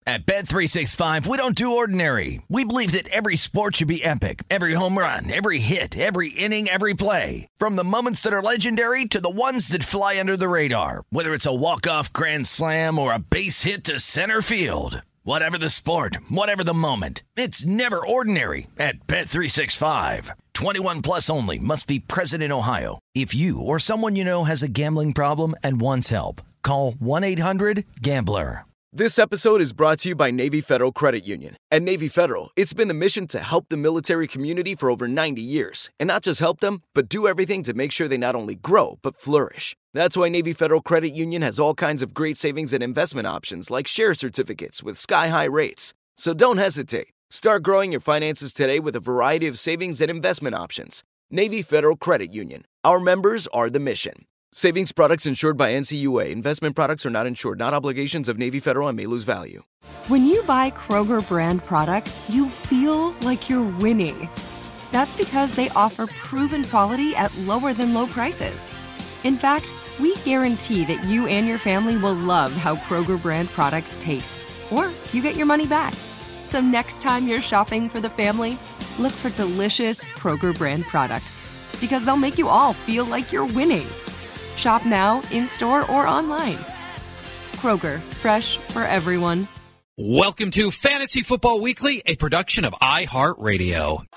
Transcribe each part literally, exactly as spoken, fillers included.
At Bet three sixty-five, we don't do ordinary. We believe that every sport should be epic. Every home run, every hit, every inning, every play. From the moments that are legendary to the ones that fly under the radar. Whether it's a walk-off grand slam or a base hit to center field. Whatever the sport, whatever the moment. It's never ordinary at Bet three sixty-five. twenty-one plus only. Must be present in Ohio. If you or someone you know has a gambling problem and wants help, call one eight hundred gambler. This episode is brought to you by Navy Federal Credit Union. At Navy Federal, it's been the mission to help the military community for over ninety years. And not just help them, but do everything to make sure they not only grow, but flourish. That's why Navy Federal Credit Union has all kinds of great savings and investment options like share certificates with sky-high rates. So don't hesitate. Start growing your finances today with a variety of savings and investment options. Navy Federal Credit Union. Our members are the mission. Savings products insured by N C U A. Investment products are not insured, not obligations of Navy Federal and may lose value. When you buy Kroger brand products, you feel like you're winning. That's because they offer proven quality at lower than low prices. In fact, we guarantee that you and your family will love how Kroger brand products taste, or you get your money back. So next time you're shopping for the family, look for delicious Kroger brand products, because they'll make you all feel like you're winning. Shop now, in-store, or online. Kroger, fresh for everyone. Welcome to Fantasy Football Weekly, a production of iHeartRadio.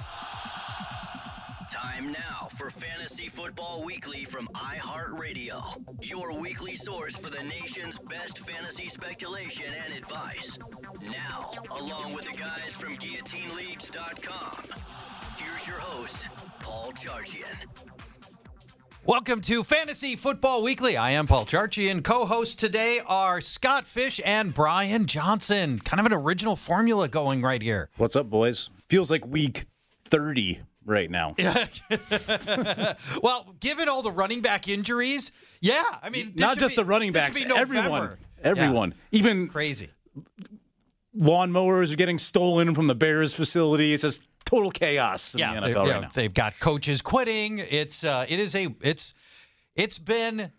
Time now for Fantasy Football Weekly from iHeartRadio, your weekly source for the nation's best fantasy speculation and advice. Now, along with the guys from Guillotine Leagues dot com, here's your host, Paul Charchian. Welcome to Fantasy Football Weekly. I am Paul Charchian. Co-hosts today are Scott Fish and Brian Johnson. Kind of an original formula going right here. What's up, boys? Feels like week thirty right now. Well, given all the running back injuries, yeah. I mean, not just be, the running backs, everyone. Yeah. Everyone. Even crazy. Lawnmowers are getting stolen from the Bears facility. It's just total chaos in yeah, the N F L yeah, right now. They've got coaches quitting. It's uh, it is a it's it's been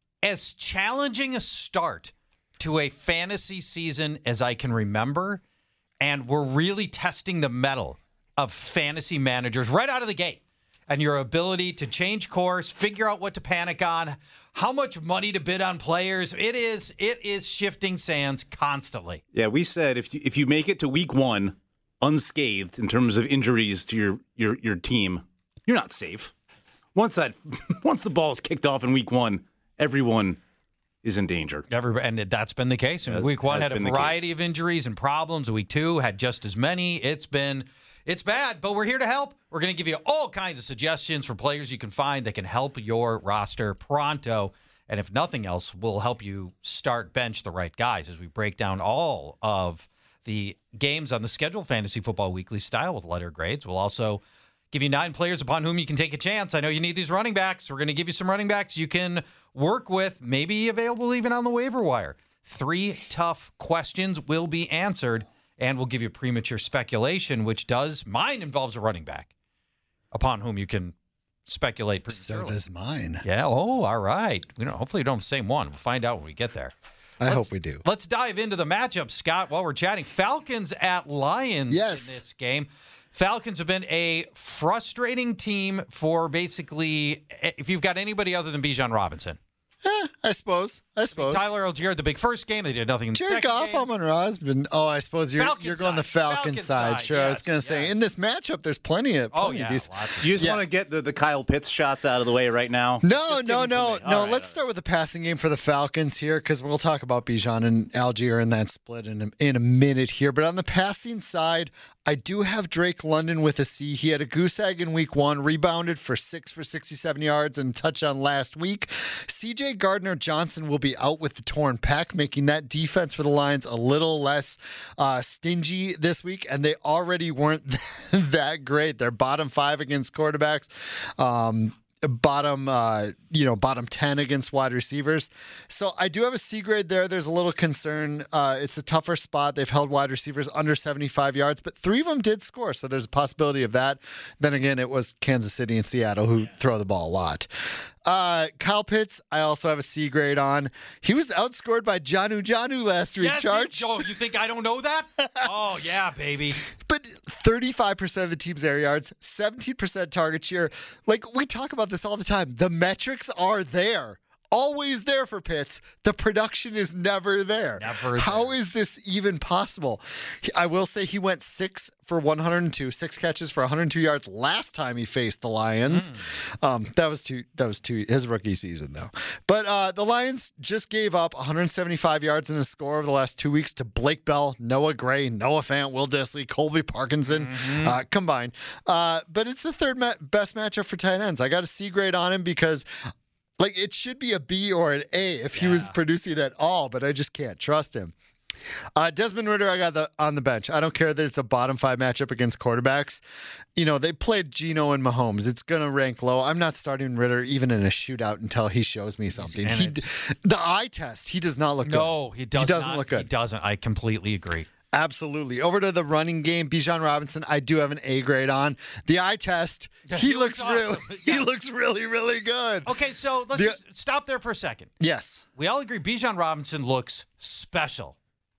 as challenging a start to a fantasy season as I can remember, and we're really testing the mettle of fantasy managers right out of the gate, and your ability to change course, figure out what to panic on, how much money to bid on players. It is it is shifting sands constantly. Yeah, we said if you, if you make it to week one unscathed in terms of injuries to your, your, your team, you're not safe. Once that once the ball is kicked off in week one, everyone is in danger. Every, and that's been the case. And week one had a variety of injuries and problems. Week two had just as many. It's been it's bad, but we're here to help. We're going to give you all kinds of suggestions for players you can find that can help your roster pronto. And if nothing else, we'll help you start bench the right guys as we break down all of the games on the schedule, Fantasy Football Weekly style with letter grades. We'll also give you nine players upon whom you can take a chance. I know you need these running backs. We're going to give you some running backs you can work with, maybe available even on the waiver wire. Three tough questions will be answered, and we'll give you premature speculation, which does, mine involves a running back upon whom you can speculate prematurely. So does mine. Yeah, oh, all right. We don't, hopefully you don't have the same one. We'll find out when we get there. I let's, hope we do. Let's dive into the matchup, Scott, while we're chatting. Falcons at Lions yes. in this game. Falcons have been a frustrating team for basically, if you've got anybody other than Bijan Robinson. Eh, I suppose. I suppose. I mean, Tyler Algier, the big first game, they did nothing in the Jared second Goff, game. Amon Ra's been. Oh, I suppose you're Falcon you're going side. the Falcon, Falcon side. side. Sure, Yes, I was going to say yes. in this matchup, there's plenty of. Plenty oh yeah, of these. lots of Do you just yeah. want to get the, the Kyle Pitts shots out of the way right now? No, no, no, no. Right, Let's start with the passing game for the Falcons here, because we'll talk about Bijan and Algier in that split in a, in a minute here. But on the passing side, I do have Drake London with a C. He had a goose egg in week one, rebounded for six for sixty-seven yards and a touchdown last week. C J Gardner-Johnson will be out with the torn pec, making that defense for the Lions a little less uh, stingy this week, and they already weren't that great. They're bottom five against quarterbacks. Um, bottom, uh, you know, bottom ten against wide receivers. So I do have a C grade there. There's a little concern. Uh, it's a tougher spot. They've held wide receivers under seventy-five yards, but three of them did score. So there's a possibility of that. Then again, it was Kansas City and Seattle who throw the ball a lot. Uh, Kyle Pitts, I also have a C grade on. He was outscored by Jonnu Jonnu last week, yes, Charge. Joe, you think I don't know that? Oh, yeah, baby. But thirty-five percent of the team's air yards, seventeen percent target share. Like, we talk about this all the time. The metrics are there. Always there for Pitts. The production is never there. Never How there. is this even possible? He- I will say he went six for one hundred two, six catches for one hundred two yards last time he faced the Lions. Mm. Um, that was two. That was two. His rookie season though. But uh, the Lions just gave up one hundred seventy-five yards in a score over the last two weeks to Blake Bell, Noah Gray, Noah Fant, Will Dissly, Colby Parkinson mm-hmm. uh, combined. Uh, but it's the third ma- best matchup for tight ends. I got a C grade on him because. Like, it should be a B or an A if yeah. he was producing at all, but I just can't trust him. Uh, Desmond Ridder, I got the, on the bench. I don't care that it's a bottom five matchup against quarterbacks. You know, they played Geno and Mahomes. It's going to rank low. I'm not starting Ridder even in a shootout until he shows me something. He, the eye test, he does not look good. No, he, does he doesn't not, look good. He doesn't. I completely agree. Absolutely. Over to the running game, Bijan Robinson, I do have an A grade on. The eye test, yeah, he, he looks, looks real, awesome. he yeah. looks really, really good. Okay, so let's the, just stop there for a second. Yes. We all agree Bijan Robinson looks special.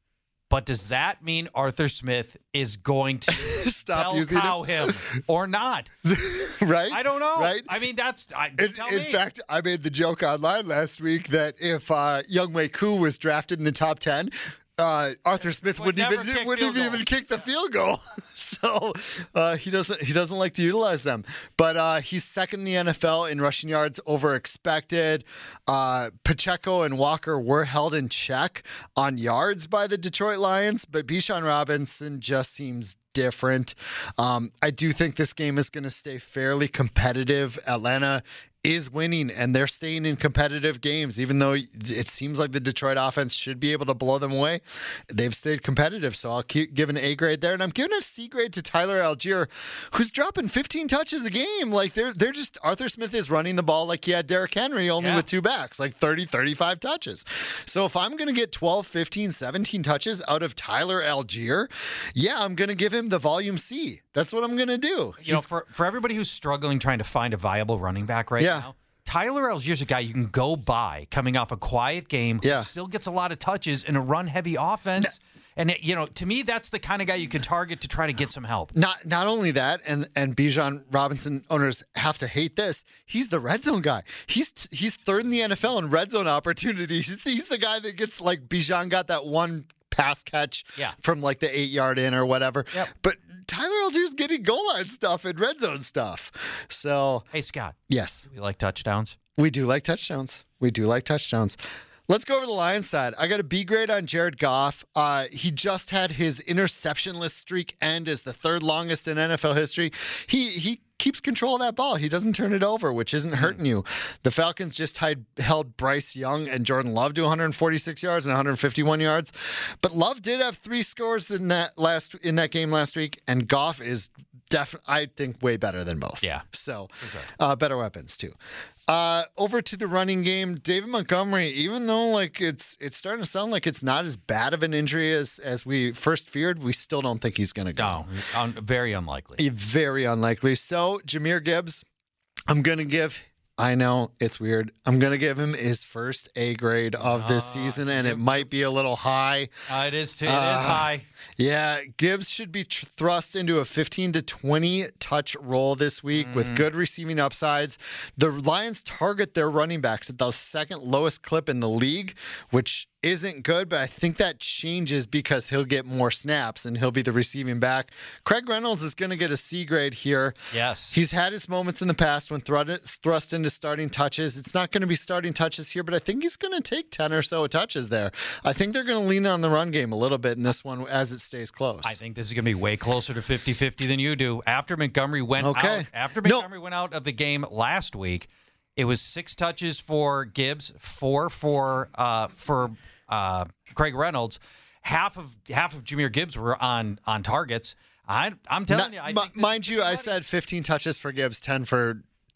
But does that mean Arthur Smith is going to stop bell using cow him or not? Right? I don't know. Right? I mean, that's I, in, tell in me. fact, I made the joke online last week that if uh, Younghoe Koo was drafted in the top ten, uh, Arthur Smith Would wouldn't never even kick wouldn't field even goals. kick the field goal. So uh, he doesn't he doesn't like to utilize them. But uh, he's second in the N F L in rushing yards over expected. Uh, Pacheco and Walker were held in check on yards by the Detroit Lions, but Bijan Robinson just seems different. Um, I do think this game is going to stay fairly competitive. Atlanta is winning, and they're staying in competitive games, even though it seems like the Detroit offense should be able to blow them away. They've stayed competitive, so I'll keep give an A grade there, and I'm giving a C grade to Tyler Algier, who's dropping fifteen touches a game. Like they're they're just Arthur Smith is running the ball like he had Derrick Henry, only yeah. with two backs, like thirty, thirty-five touches. So if I'm going to get twelve, fifteen, seventeen touches out of Tyler Algier, yeah, I'm going to give him the volume C. That's what I'm going to do. You know, for, for everybody who's struggling trying to find a viable running back right Yeah. now, Tyler Algier's a guy you can go by coming off a quiet game who Yeah. still gets a lot of touches in a run-heavy offense. And, it, you know, to me, that's the kind of guy you can target to try to get some help. Not not only that, and and Bijan Robinson owners have to hate this. He's the red zone guy. He's he's third in the N F L in red zone opportunities. He's, he's the guy that gets, like, Bijan got that one pass catch Yeah. from like the eight yard in or whatever. Yep. But Tyler Algier's getting goal line stuff and red zone stuff. So Hey, Scott, yes, do we like touchdowns? we do like touchdowns. We do like touchdowns. Let's go over the Lions side. I got a B grade on Jared Goff. Uh, he just had his interceptionless streak end as the third longest in N F L history. He he keeps control of that ball. He doesn't turn it over, which isn't hurting you. The Falcons just tied, held Bryce Young and Jordan Love to one hundred forty-six yards and one hundred fifty-one yards. But Love did have three scores in that last in that game last week, and Goff is definitely, I think, way better than both. Yeah. So, sure. uh, better weapons too. Uh, over to the running game, David Montgomery, even though like it's it's starting to sound like it's not as bad of an injury as as we first feared, we still don't think he's going to go. No, un- very unlikely. Very unlikely. So, Jahmyr Gibbs, I'm going to give, I know it's weird, I'm going to give him his first A grade of this Uh, season, and it might be a little high. Uh, it is too. It Uh, is high. Yeah, Gibbs should be tr- thrust into a fifteen to twenty touch role this week Mm. with good receiving upsides. The Lions target their running backs at the second lowest clip in the league, which isn't good, but I think that changes because he'll get more snaps and he'll be the receiving back. Craig Reynolds is going to get a C grade here. Yes. He's had his moments in the past when thr- thrust into starting touches. It's not going to be starting touches here, but I think he's going to take ten or so touches there. I think they're going to lean on the run game a little bit in this one as it stays close. I think this is going to be way closer to fifty-fifty than you do. After Montgomery went Okay. out, after No. Montgomery went out of the game last week, it was six touches for Gibbs, four for uh, for uh, Craig Reynolds. Half of half of Jahmyr Gibbs were on on targets. I, I'm telling Not- you, I mi- think this mind is you, I money. said fifteen touches for Gibbs, ten for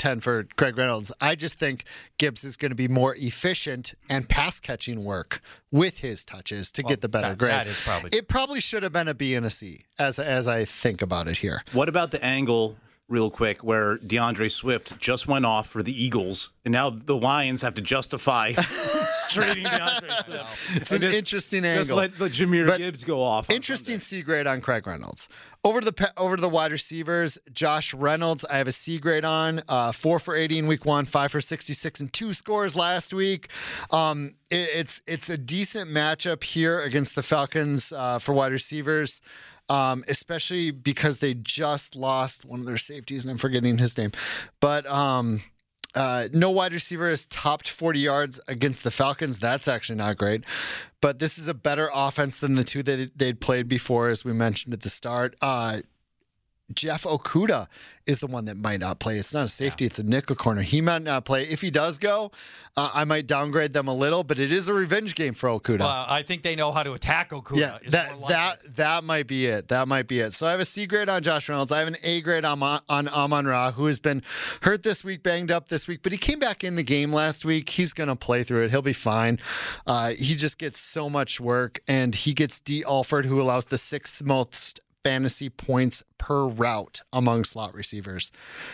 ten for Craig Reynolds. I just think Gibbs is going to be more efficient and pass catching work with his touches to well, get the better that, grade. That is probably it probably should have been a B and a C as as I think about it here. What about the angle, real quick, where DeAndre Swift just went off for the Eagles, and now the Lions have to justify trading DeAndre Swift? It's an just, interesting angle. Just let, let Jahmyr but Gibbs go off. Interesting C grade on Craig Reynolds. Over to the over to the wide receivers, Josh Reynolds, I have a C grade on. Uh, four for eighty in week one, five for sixty-six, and two scores last week. Um, it, it's it's a decent matchup here against the Falcons uh, for wide receivers. Um, especially because they just lost one of their safeties, and I'm forgetting his name. But um, uh, no wide receiver has topped forty yards against the Falcons. That's actually not great. But this is a better offense than the two that they'd played before, as we mentioned at the start. Uh, Jeff Okudah is the one that might not play. It's not a safety. Yeah. It's a nickel corner. He might not play. If he does go, uh, I might downgrade them a little, but it is a revenge game for Okudah. Well, I think they know how to attack Okudah. Yeah, that that that might be it. That might be it. So I have a C grade on Josh Reynolds. I have an A grade on, on Amon-Ra, who has been hurt this week, banged up this week, but he came back in the game last week. He's going to play through it. He'll be fine. Uh, he just gets so much work, and he gets D. Alford, who allows the sixth most fantasy points per route among slot receivers.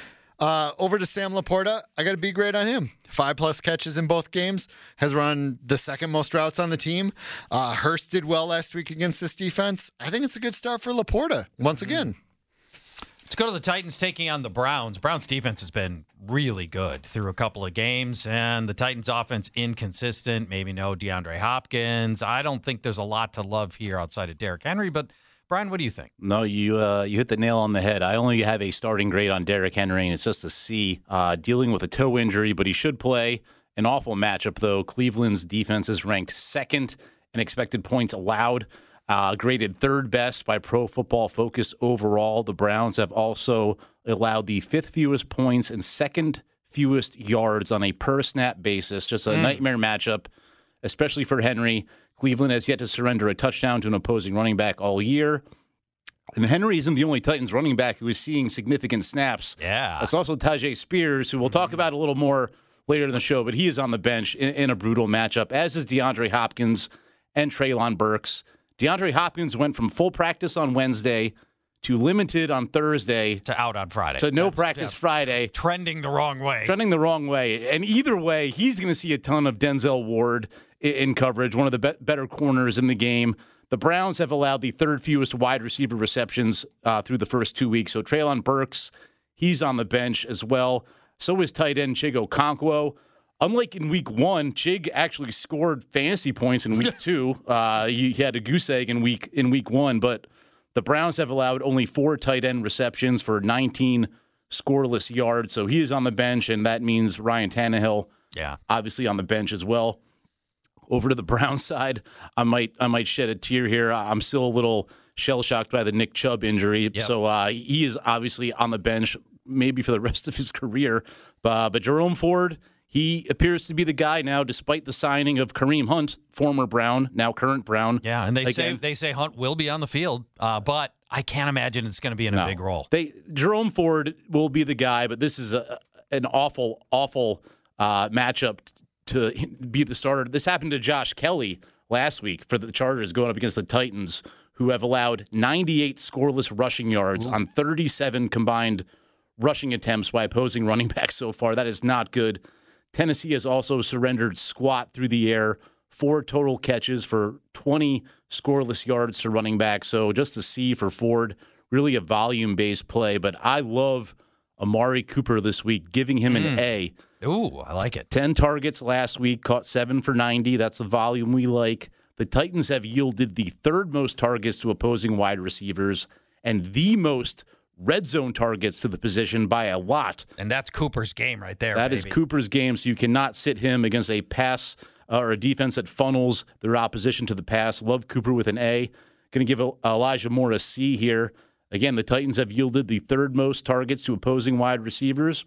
Uh, over to Sam Laporta. I got a B grade on him. Five plus catches in both games. Has run the second most routes on the team. Uh, Hurst did well last week against this defense. I think it's a good start for Laporta once again. Let's go to the Titans taking on the Browns. Browns defense has been really good through a couple of games, and the Titans offense inconsistent. Maybe no DeAndre Hopkins. I don't think there's a lot to love here outside of Derrick Henry, but Brian, what do you think? No, you uh, you hit the nail on the head. I only have a starting grade on Derrick Henry, and it's just a C. Uh, dealing with a toe injury, but he should play. An awful matchup, though. Cleveland's defense is ranked second in expected points allowed, uh, graded third best by Pro Football Focus overall. The Browns have also allowed the fifth fewest points and second fewest yards on a per-snap basis. Just a mm. nightmare matchup, especially for Henry. Cleveland has yet to surrender a touchdown to an opposing running back all year. And Henry isn't the only Titans running back who is seeing significant snaps. Yeah. It's also Tajay Spears, who we'll talk about a little more later in the show, but he is on the bench in, in a brutal matchup, as is DeAndre Hopkins and Treylon Burks. DeAndre Hopkins went from full practice on Wednesday to limited on Thursday. To out on Friday. To no That's, practice yeah, Friday. Trending the wrong way. Trending the wrong way. And either way, he's going to see a ton of Denzel Ward in, in coverage, one of the be- better corners in the game. The Browns have allowed the third fewest wide receiver receptions uh, through the first two weeks. So Treylon Burks, he's on the bench as well. So is tight end Chig Okonkwo. Unlike in week one, Chig actually scored fantasy points in week two. Uh, he, he had a goose egg in week in week one, but the Browns have allowed only four tight end receptions for nineteen scoreless yards. So he is on the bench, and that means Ryan Tannehill, yeah, obviously on the bench as well. Over to the Browns side, I might I might shed a tear here. I'm still a little shell-shocked by the Nick Chubb injury. Yep. So uh, he is obviously on the bench, maybe for the rest of his career. Uh, but Jerome Ford, he appears to be the guy now, despite the signing of Kareem Hunt, former Brown, now current Brown. Yeah, and they Again, say they say Hunt will be on the field, uh, but I can't imagine it's going to be in no. a big role. They Jerome Ford will be the guy, but this is a, an awful, awful uh, matchup to be the starter. This happened to Josh Kelly last week for the Chargers going up against the Titans, who have allowed ninety-eight scoreless rushing yards Ooh. on thirty-seven combined rushing attempts by opposing running backs so far. That is not good. Tennessee has also surrendered squat through the air, four total catches for twenty scoreless yards to running back. So just a C for Ford, really a volume-based play. But I love Amari Cooper this week, giving him mm. an A. Ooh, I like it. ten targets last week, caught seven for ninety. That's the volume we like. The Titans have yielded the third most targets to opposing wide receivers and the most red zone targets to the position by a lot. And that's Cooper's game right there. That baby. is Cooper's game, so you cannot sit him against a pass uh, or a defense that funnels their opposition to the pass. Love Cooper with an A. Going to give Elijah Moore a C here. Again, the Titans have yielded the third most targets to opposing wide receivers.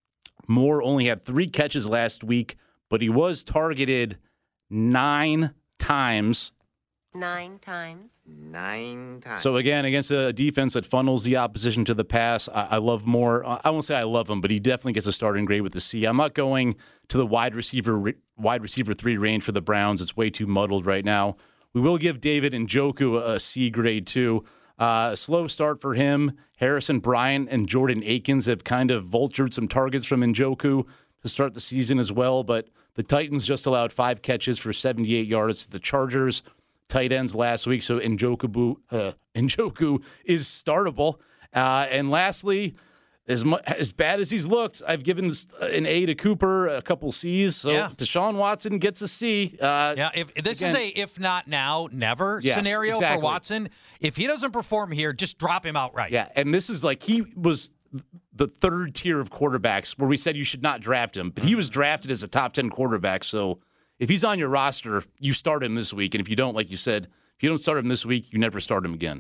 Moore only had three catches last week, but he was targeted nine times Nine times. Nine times. So again, against a defense that funnels the opposition to the pass, I, I love Moore. I won't say I love him, but he definitely gets a starting grade with the C. I'm not going to the wide receiver wide receiver three range for the Browns. It's way too muddled right now. We will give David Njoku a, a C grade too. Uh, slow start for him. Harrison Bryant and Jordan Akins have kind of vultured some targets from Njoku to start the season as well, but the Titans just allowed five catches for seventy-eight yards to the Chargers. Tight ends last week, so Njoku, uh, Njoku is startable. Uh, and lastly, as mu- as bad as he's looked, I've given an A to Cooper, a couple C's. So yeah. Deshaun Watson gets a C. Uh, yeah, if this again, is a if not now, never yes, scenario exactly. for Watson. If he doesn't perform here, just drop him outright. Yeah, and this is like he was the third tier of quarterbacks where we said you should not draft him, but he was drafted as a top ten quarterback, so if he's on your roster, you start him this week. And if you don't, like you said, if you don't start him this week, you never start him again.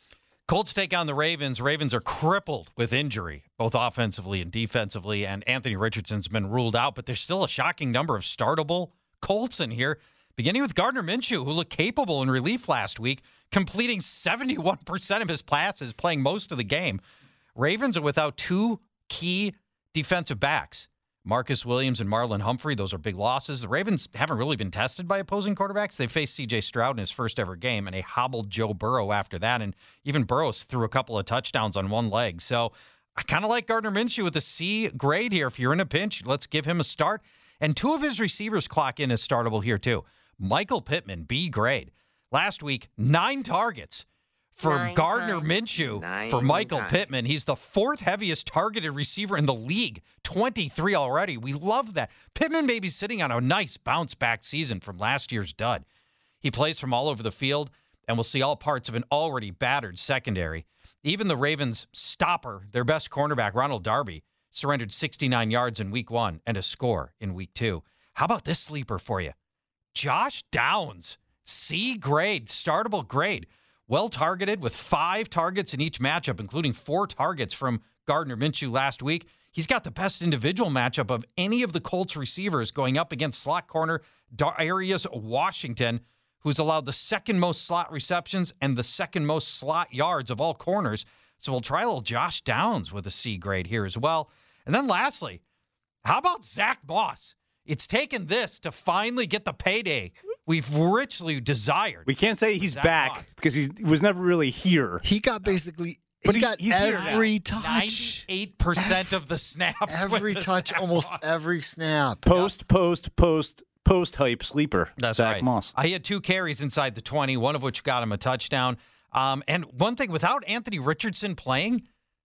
Colts take on the Ravens. Ravens are crippled with injury, both offensively and defensively, and Anthony Richardson's been ruled out, but there's still a shocking number of startable Colts in here, beginning with Gardner Minshew, who looked capable in relief last week, completing seventy-one percent of his passes, playing most of the game. Ravens are without two key defensive backs. Marcus Williams and Marlon Humphrey, those are big losses. The Ravens haven't really been tested by opposing quarterbacks. They faced C J Stroud in his first ever game, and they hobbled Joe Burrow after that. And even Burrow threw a couple of touchdowns on one leg. So I kind of like Gardner Minshew with a C grade here. If you're in a pinch, let's give him a start. And two of his receivers clock in as startable here, too. Michael Pittman, B grade. Last week, nine targets. For Nine Gardner times. Minshew, Nine for Michael times. Pittman, he's the fourth heaviest targeted receiver in the league, twenty-three already. We love that. Pittman may be sitting on a nice bounce-back season from last year's dud. He plays from all over the field, and we'll see all parts of an already battered secondary. Even the Ravens' stopper, their best cornerback, Ronald Darby, surrendered sixty-nine yards in week one and a score in week two. How about this sleeper for you? Josh Downs, C grade, startable grade. Well targeted with five targets in each matchup, including four targets from Gardner Minshew last week. He's got the best individual matchup of any of the Colts receivers going up against slot corner Darius Washington, who's allowed the second most slot receptions and the second most slot yards of all corners. So we'll try a little Josh Downs with a C grade here as well. And then lastly, how about Zach Moss? It's taken this to finally get the payday we've richly desired. We can't say he's Zach back Moss. because he was never really here. He got basically But he he- got he's here now. every touch. ninety-eight percent of the snaps. Every went to touch, Zach almost Moss. every snap. Post, post, post, post hype sleeper. That's Zach right. Moss. Uh, he had two carries inside the twenty, one of which got him a touchdown. Um, and one thing, without Anthony Richardson playing,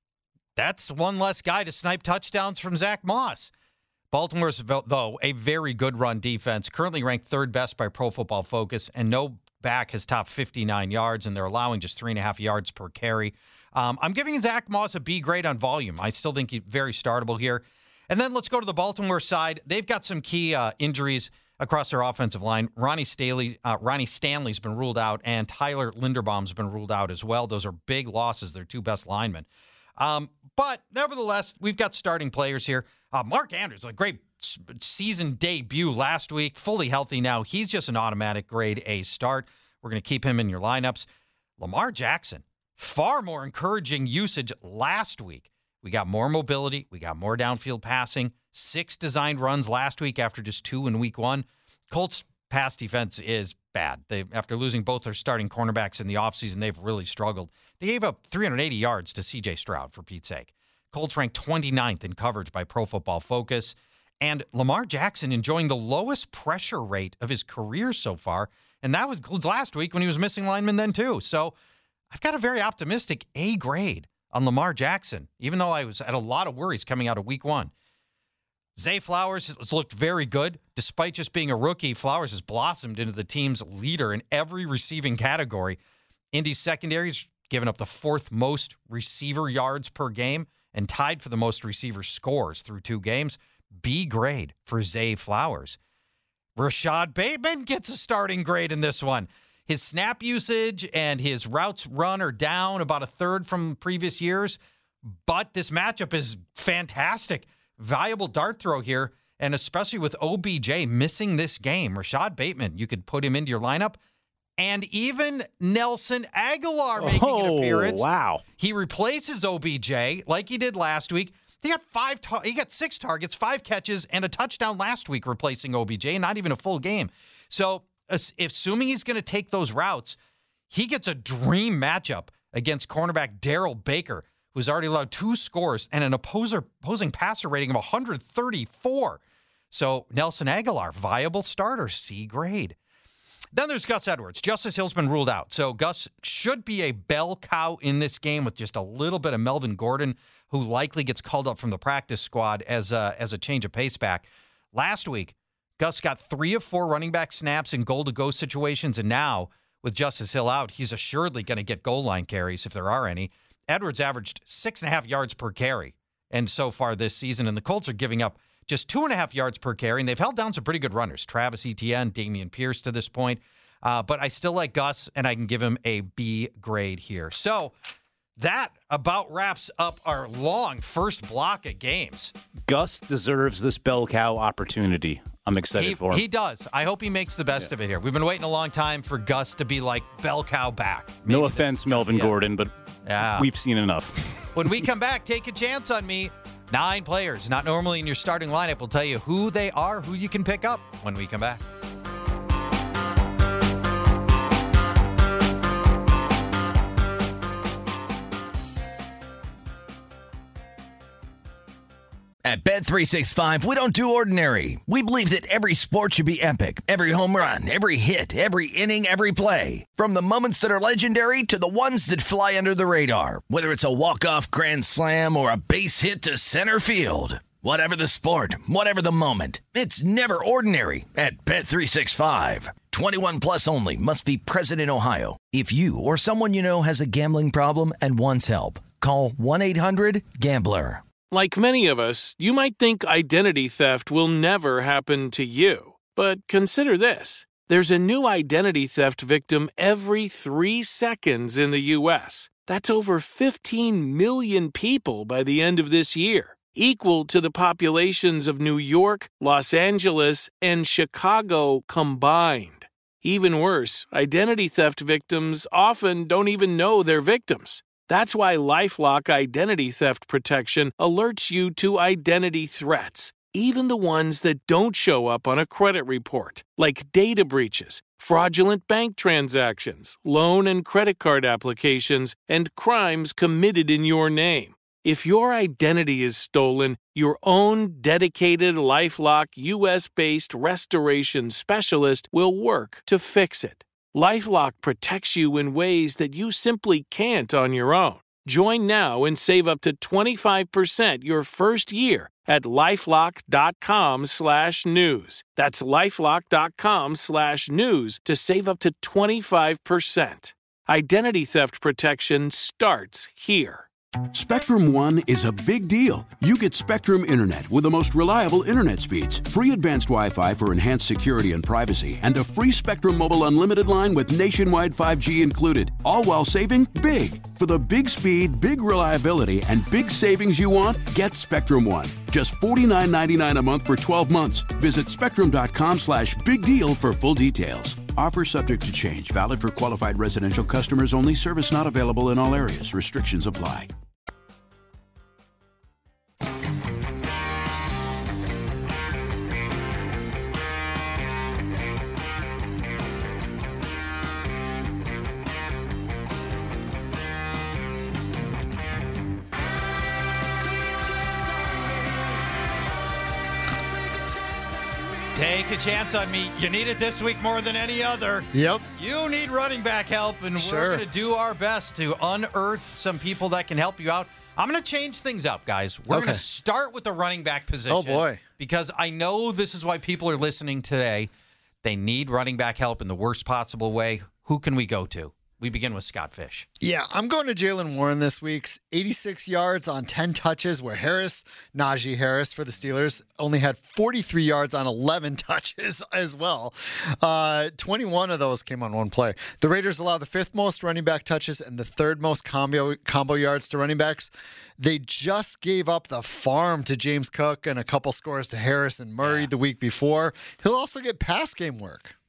that's one less guy to snipe touchdowns from Zach Moss. Baltimore's, though, a very good run defense, currently ranked third best by Pro Football Focus, and no back has topped fifty-nine yards, and they're allowing just three and a half yards per carry. Um, I'm giving Zach Moss a B grade on volume. I still think he's very startable here. And then let's go to the Baltimore side. They've got some key uh, injuries across their offensive line. Ronnie Staley, uh, Ronnie Stanley's been ruled out, and Tyler Linderbaum's been ruled out as well. Those are big losses. They're two best linemen. Um, but nevertheless, we've got starting players here. Uh, Mark Andrews, a great season debut last week, fully healthy now. He's just an automatic grade A start. We're going to keep him in your lineups. Lamar Jackson, far more encouraging usage last week. We got more mobility. We got more downfield passing. Six designed runs last week after just two in week one. Colts pass defense is bad. They, after losing both their starting cornerbacks in the offseason, they've really struggled. They gave up three hundred eighty yards to C J Stroud, for Pete's sake. Colts ranked twenty-ninth in coverage by Pro Football Focus. And Lamar Jackson enjoying the lowest pressure rate of his career so far. And that includes last week when he was missing linemen then too. So I've got a very optimistic A grade on Lamar Jackson, even though I was had a lot of worries coming out of week one. Zay Flowers has looked very good. Despite just being a rookie, Flowers has blossomed into the team's leader in every receiving category. Indy's secondary's given up the fourth most receiver yards per game and tied for the most receiver scores through two games. B grade for Zay Flowers. Rashad Bateman gets a starting grade in this one. His snap usage and his routes run are down about a third from previous years, but this matchup is fantastic. Valuable dart throw here, and especially with O B J missing this game, Rashad Bateman, you could put him into your lineup. and even Nelson Aguilar making oh, an appearance. Wow. He replaces O B J like he did last week. He got five. Ta- he got six targets, five catches, and a touchdown last week, replacing O B J, and not even a full game. So, if, assuming he's going to take those routes, he gets a dream matchup against cornerback Darrell Baker, who's already allowed two scores and an opposer, opposing passer rating of one thirty-four. So, Nelson Aguilar, viable starter, C grade. Then there's Gus Edwards. Justice Hill's been ruled out. So Gus should be a bell cow in this game with just a little bit of Melvin Gordon, who likely gets called up from the practice squad as a, as a change of pace back. Last week, Gus got three of four running back snaps in goal-to-go situations, and now, with Justice Hill out, he's assuredly going to get goal line carries if there are any. Edwards averaged six and a half yards per carry, and so far this season, and the Colts are giving up just two and a half yards per carry, and they've held down some pretty good runners. Travis Etienne, Dameon Pierce to this point. Uh, but I still like Gus, and I can give him a B grade here. So that about wraps up our long first block of games. Gus deserves this bell cow opportunity. I'm excited he, for him. He does. I hope he makes the best yeah. of it here. We've been waiting a long time for Gus to be like bell cow back. Maybe no offense, this, Melvin yeah. Gordon, but yeah. we've seen enough. When we come back, take a chance on me. Nine players, not normally in your starting lineup. We'll tell you who they are, who you can pick up when we come back. At Bet three sixty-five, we don't do ordinary. We believe that every sport should be epic. Every home run, every hit, every inning, every play. From the moments that are legendary to the ones that fly under the radar. Whether it's a walk-off grand slam or a base hit to center field. Whatever the sport, whatever the moment. It's never ordinary at Bet three sixty-five. twenty-one plus only. Must be present in Ohio. If you or someone you know has a gambling problem and wants help, call one eight hundred gambler. Like many of us, you might think identity theft will never happen to you. But consider this. There's a new identity theft victim every three seconds in the U S. That's over fifteen million people by the end of this year, equal to the populations of New York, Los Angeles, and Chicago combined. Even worse, identity theft victims often don't even know they're victims. That's why LifeLock Identity Theft Protection alerts you to identity threats, even the ones that don't show up on a credit report, like data breaches, fraudulent bank transactions, loan and credit card applications, and crimes committed in your name. If your identity is stolen, your own dedicated LifeLock U S-based restoration specialist will work to fix it. LifeLock protects you in ways that you simply can't on your own. Join now and save up to twenty-five percent your first year at LifeLock.com slash news. That's LifeLock.com slash news to save up to twenty-five percent. Identity theft protection starts here. Spectrum One is a big deal. You get Spectrum Internet with the most reliable internet speeds, free advanced Wi-Fi for enhanced security and privacy, and a free Spectrum Mobile Unlimited line with nationwide five G included, all while saving big. For the big speed, big reliability, and big savings you want, get Spectrum One. Just forty-nine ninety-nine a month for twelve months. Visit spectrum.com slash big deal for full details. Offer subject to change. Valid for qualified residential customers only. Service not available in all areas. Restrictions apply. Take a chance on me. You need it this week more than any other. Yep. You need running back help, and sure. we're going to do our best to unearth some people that can help you out. I'm going to change things up, guys. We're okay. going to start with the running back position. Oh, boy. Because I know this is why people are listening today. They need running back help in the worst possible way. Who can we go to? We begin with Scott Fish. Yeah, I'm going to Jaylen Warren this week. eighty-six yards on ten touches, where Harris, Najee Harris for the Steelers, only had forty-three yards on eleven touches as well. Uh, twenty-one of those came on one play. The Raiders allow the fifth most running back touches and the third most combo, combo yards to running backs. They just gave up the farm to James Cook and a couple scores to Harris and Murray yeah. the week before. He'll also get pass game work.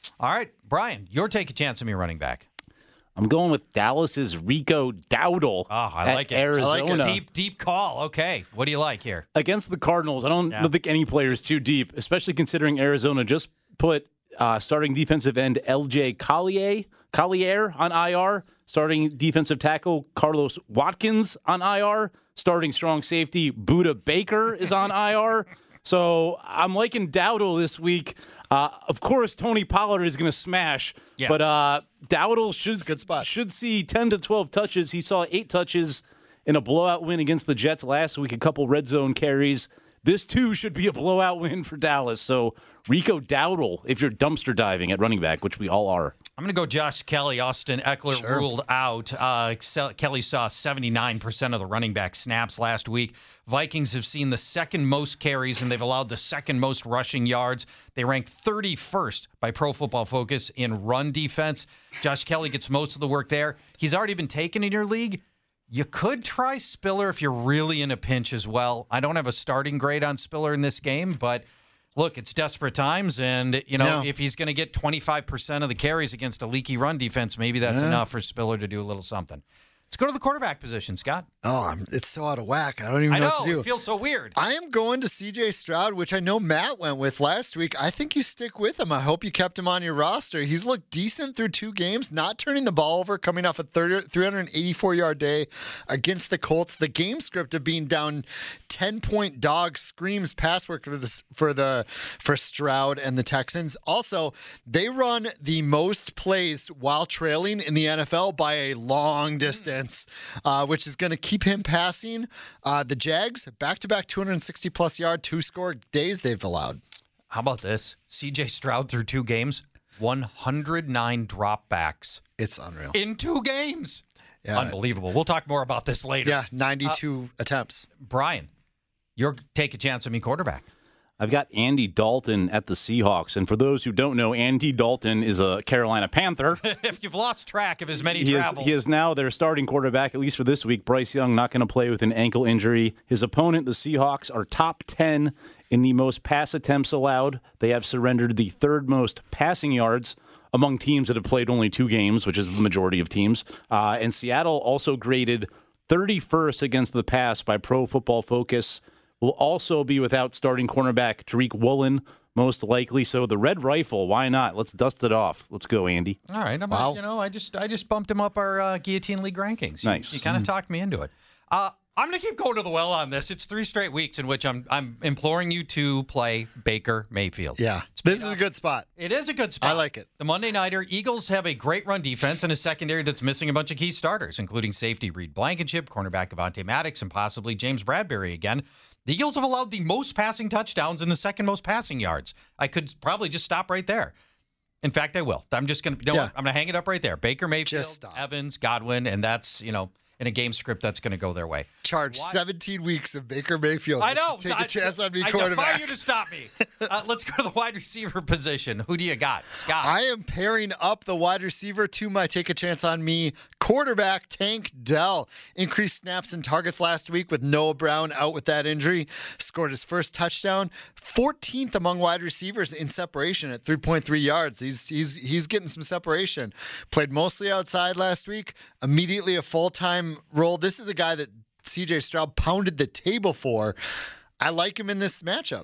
All right, Brian, your take a chance on me running back. I'm going with Dallas's Rico Dowdle. Oh, I like it. Arizona. I like it. Deep, deep call. Okay, what do you like here? Against the Cardinals, I don't Yeah. think any player is too deep, especially considering Arizona just put uh, starting defensive end L J Collier, Collier on I R, starting defensive tackle Carlos Watkins on I R, starting strong safety Buda Baker is on I R. So I'm liking Dowdle this week. Uh, of course, Tony Pollard is going to smash, Yeah. but uh, Dowdle should good spot. should see ten to twelve touches. He saw eight touches in a blowout win against the Jets last week, a couple red zone carries. This, too, should be a blowout win for Dallas. So Rico Dowdle, if you're dumpster diving at running back, which we all are. I'm going to go Josh Kelly. Austin Eckler Sure. ruled out. Uh, Kelly saw seventy-nine percent of the running back snaps last week. Vikings have seen the second most carries, and they've allowed the second most rushing yards. They rank thirty-first by Pro Football Focus in run defense. Josh Kelly gets most of the work there. He's already been taken in your league. You could try Spiller if you're really in a pinch as well. I don't have a starting grade on Spiller in this game, but look, it's desperate times, and you know Yeah. if he's going to get twenty-five percent of the carries against a leaky run defense, maybe that's Yeah. enough for Spiller to do a little something. Let's go to the quarterback position, Scott. Oh, I'm, it's so out of whack. I don't even I know, know, what to do. it feels so weird. I am going to C J Stroud, which I know Matt went with last week. I think you stick with him. I hope you kept him on your roster. He's looked decent through two games, not turning the ball over, coming off a three hundred eighty-four yard day against the Colts. The game script of being down ten-point dog screams pass work for the for the for Stroud and the Texans. Also, they run the most plays while trailing in the N F L by a long distance, uh, which is going to keep him passing. Uh, the Jags, back-to-back two hundred sixty plus yard, two-score days they've allowed. How about this? C J Stroud through two games, one hundred nine dropbacks It's unreal. in two games. Yeah. Unbelievable. We'll talk more about this later. Yeah, ninety-two Uh, attempts. Brian, you're take a chance on me quarterback. I've got Andy Dalton at the Seahawks. And for those who don't know, Andy Dalton is a Carolina Panther. If you've lost track of his many He is, travels. he is now their starting quarterback, at least for this week. Bryce Young not going to play with an ankle injury. His opponent, the Seahawks, are top ten in the most pass attempts allowed. They have surrendered the third most passing yards among teams that have played only two games, which is the majority of teams. Uh, and Seattle also graded thirty-first against the pass by Pro Football Focus. Will also be without starting cornerback Tariq Woolen, most likely. So the Red Rifle, why not? Let's dust it off. Let's go, Andy. All right, I'm Wow. you know, I just I just bumped him up our uh, Guillotine League rankings. Nice. You, you kind of talked me into it. Uh, I'm going to keep going to the well on this. It's three straight weeks in which I'm I'm imploring you to play Baker Mayfield. Yeah, this is a good spot. It is a good spot. I like it. The Monday Nighter Eagles have a great run defense and a secondary that's missing a bunch of key starters, including safety Reed Blankenship, cornerback Avonte Maddox, and possibly James Bradbury again. The Eagles have allowed the most passing touchdowns and the second most passing yards. I could probably just stop right there. In fact, I will. I'm just going to Yeah. I'm going to hang it up right there. Baker Mayfield, Just stop. Evans, Godwin, and that's, you know, in a game script that's going to go their way. Charge Why- seventeen weeks of Baker Mayfield. I know. Take a I- chance on me, I quarterback. defy you to stop me. Uh, let's go to the wide receiver position. Who do you got? Scott. I am pairing up the wide receiver to my take a chance on me quarterback Tank Dell. Increased snaps and targets last week with Noah Brown out with that injury. Scored his first touchdown. fourteenth among wide receivers in separation at three point three yards. He's he's he's getting some separation. Played mostly outside last week. Immediately a full-time role. This is a guy that C J Stroud pounded the table for. I like him in this matchup.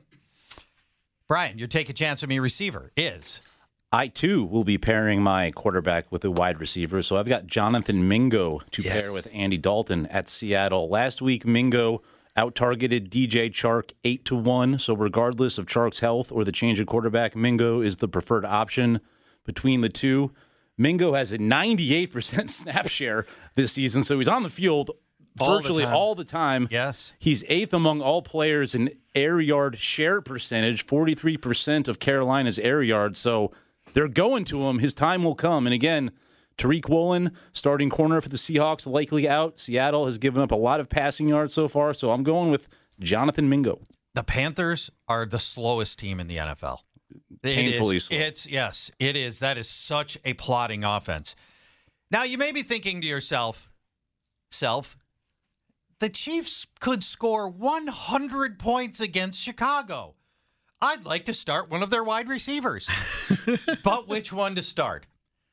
Brian, your take a chance on me receiver is. I, too, will be pairing my quarterback with a wide receiver. So I've got Jonathan Mingo to Yes. pair with Andy Dalton at Seattle. Last week, Mingo out-targeted D J Chark eight to one. So regardless of Chark's health or the change of quarterback, Mingo is the preferred option between the two. Mingo has a ninety-eight percent snap share this season, so he's on the field All the virtually time. all the time. Yes. He's eighth among all players in air yard share percentage, forty-three percent of Carolina's air yards. So they're going to him. His time will come. And again, Tariq Woolen, starting corner for the Seahawks, likely out. Seattle has given up a lot of passing yards so far, so I'm going with Jonathan Mingo. The Panthers are the slowest team in the N F L. It Painfully is, slow. It's yes, it is. That is such a plodding offense. Now you may be thinking to yourself, self, the Chiefs could score one hundred points against Chicago. I'd like to start one of their wide receivers. But which one to start?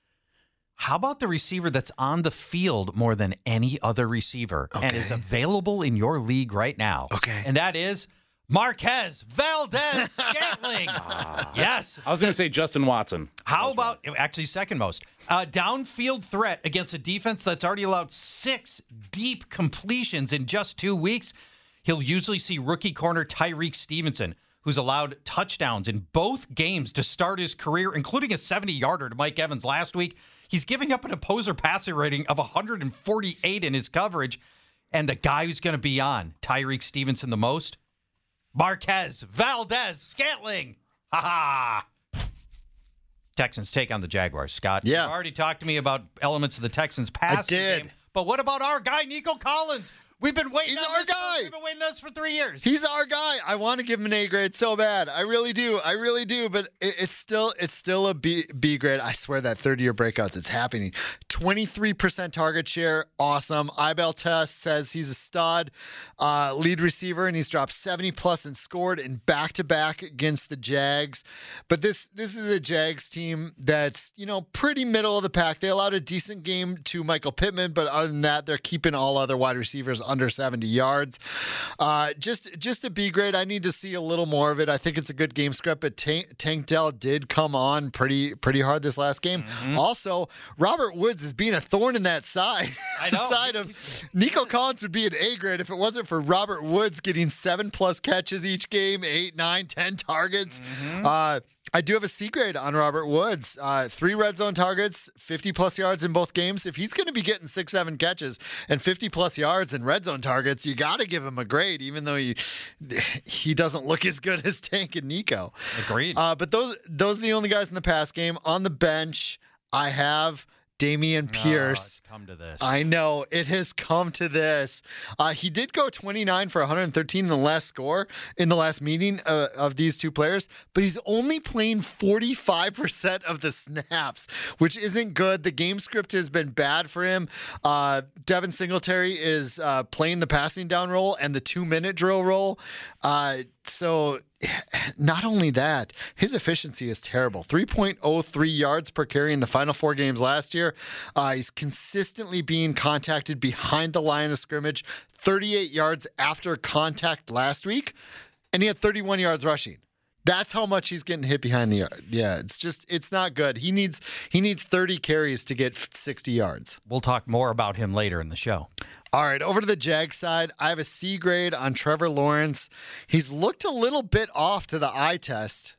How about the receiver that's on the field more than any other receiver okay. and is available in your league right now? Okay. And that is Marquez Valdez-Scantling. ah. Yes. I was going to say Justin Watson. How about, right. actually second most, uh, downfield threat against a defense that's already allowed six deep completions in just two weeks? He'll usually see rookie corner Tyreek Stevenson, who's allowed touchdowns in both games to start his career, including a seventy-yarder to Mike Evans last week. He's giving up an opposer passer rating of one hundred forty-eight in his coverage. And the guy who's going to be on Tyreek Stevenson the most? Marquez Valdez-Scantling. Ha ha. Texans take on the Jaguars. Scott, yeah. you already talked to me about elements of the Texans' passing game. But what about our guy, Nico Collins? We've been waiting He's on our this guy. For, we've been waiting this for three years. He's our guy. I want to give him an A grade so bad. I really do. I really do. But it, it's still it's still a B B grade. I swear that third-year breakouts, it's happening. twenty-three percent target share. Awesome. Eyeball test says he's a stud uh, lead receiver, and he's dropped seventy plus and scored in back-to-back against the Jags. But this this is a Jags team that's, you know, pretty middle of the pack. They allowed a decent game to Michael Pittman, but other than that, they're keeping all other wide receivers under seventy yards. Uh, just just a B grade. I need to see a little more of it. I think it's a good game script, but Tank, Tank Dell did come on pretty pretty hard this last game. Mm-hmm. Also, Robert Woods is being a thorn in that side. I know. side of Nico Collins would be an A grade if it wasn't for Robert Woods getting seven plus catches each game, eight, nine, ten targets. Mm-hmm. Uh, I do have a C grade on Robert Woods. Uh, three red zone targets, fifty plus yards in both games. If he's going to be getting six, seven catches and fifty plus yards in red zone targets, you got to give him a grade, even though he he doesn't look as good as Tank and Nico. Agreed. Uh, but those those are the only guys in the pass game. On the bench, I have Dameon Pierce. Oh, come to this. I know it has come to this. Uh, he did go twenty-nine for one hundred thirteen in the last score in the last meeting uh, of these two players, but he's only playing forty-five percent of the snaps, which isn't good. The game script has been bad for him. Uh, Devin Singletary is uh, playing the passing down role and the two minute drill role. Uh, so not only that, his efficiency is terrible. three point oh three yards per carry in the final four games last year. Uh, he's consistently being contacted behind the line of scrimmage, thirty-eight yards after contact last week, and he had thirty-one yards rushing. That's how much he's getting hit behind the yard. Yeah, it's just, it's not good. He needs he needs thirty carries to get sixty yards. We'll talk more about him later in the show. All right, over to the Jags side. I have a C grade on Trevor Lawrence. He's looked a little bit off to the eye test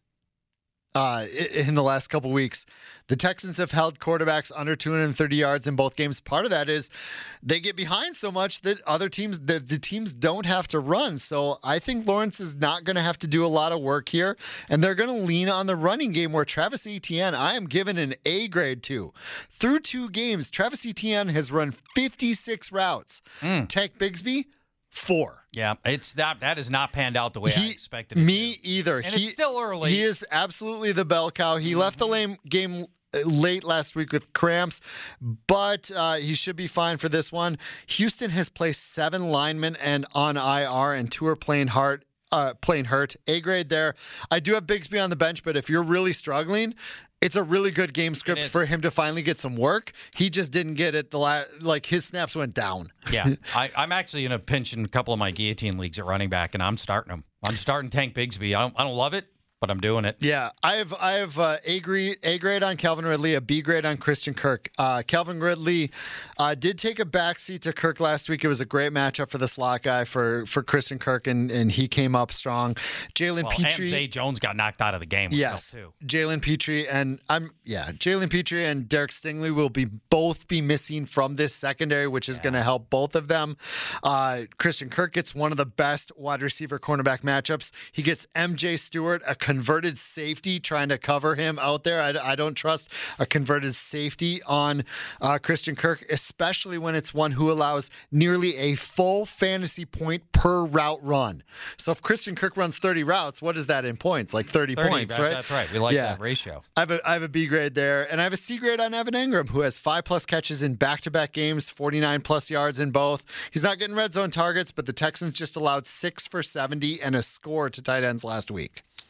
uh, in the last couple weeks. The Texans have held quarterbacks under two hundred thirty yards in both games. Part of that is they get behind so much that other teams, the, the teams don't have to run. So I think Lawrence is not going to have to do a lot of work here, and they're going to lean on the running game where Travis Etienne, I am given an A grade to. Through two games, Travis Etienne has run fifty-six routes. Mm. Tank Bigsby, four. Yeah, it's that that has not panned out the way he, I expected it me to. either. And he, it's still early. He is absolutely the bell cow. He mm-hmm. left the lame game late last week with cramps, but uh, he should be fine for this one. Houston has placed seven linemen and on I R, and two are playing hard. Uh, playing hurt. A grade there. I do have Bigsby on the bench, but if you're really struggling, it's a really good game script for him to finally get some work. He just didn't get it. The la- like his snaps went down. Yeah, I, I'm actually in a pinch in a couple of my guillotine leagues at running back, and I'm starting him. I'm starting Tank Bigsby. I don't, I don't love it, but I'm doing it. Yeah, I have I have uh, A grade A grade on Calvin Ridley, a B grade on Christian Kirk. Uh, Calvin Ridley uh, did take a backseat to Kirk last week. It was a great matchup for the slot guy for for Christian Kirk, and, and he came up strong. Jalen well, Petrie, and Zay Jones got knocked out of the game. Yes, too. Jalen Petrie and I'm yeah Jalen Petrie and Derek Stingley will be both be missing from this secondary, which is yeah. going to help both of them. Uh, Christian Kirk gets one of the best wide receiver cornerback matchups. He gets M J Stewart, a converted safety, trying to cover him out there. I, I don't trust a converted safety on uh, Christian Kirk, especially when it's one who allows nearly a full fantasy point per route run. So if Christian Kirk runs thirty routes, what is that in points? Like thirty, thirty points, right? That's right. We like yeah. that ratio. I have, a, I have a B grade there, and I have a C grade on Evan Engram, who has five plus catches in back-to-back games, forty-nine plus yards in both. He's not getting red zone targets, but the Texans just allowed six for seventy and a score to tight ends last week.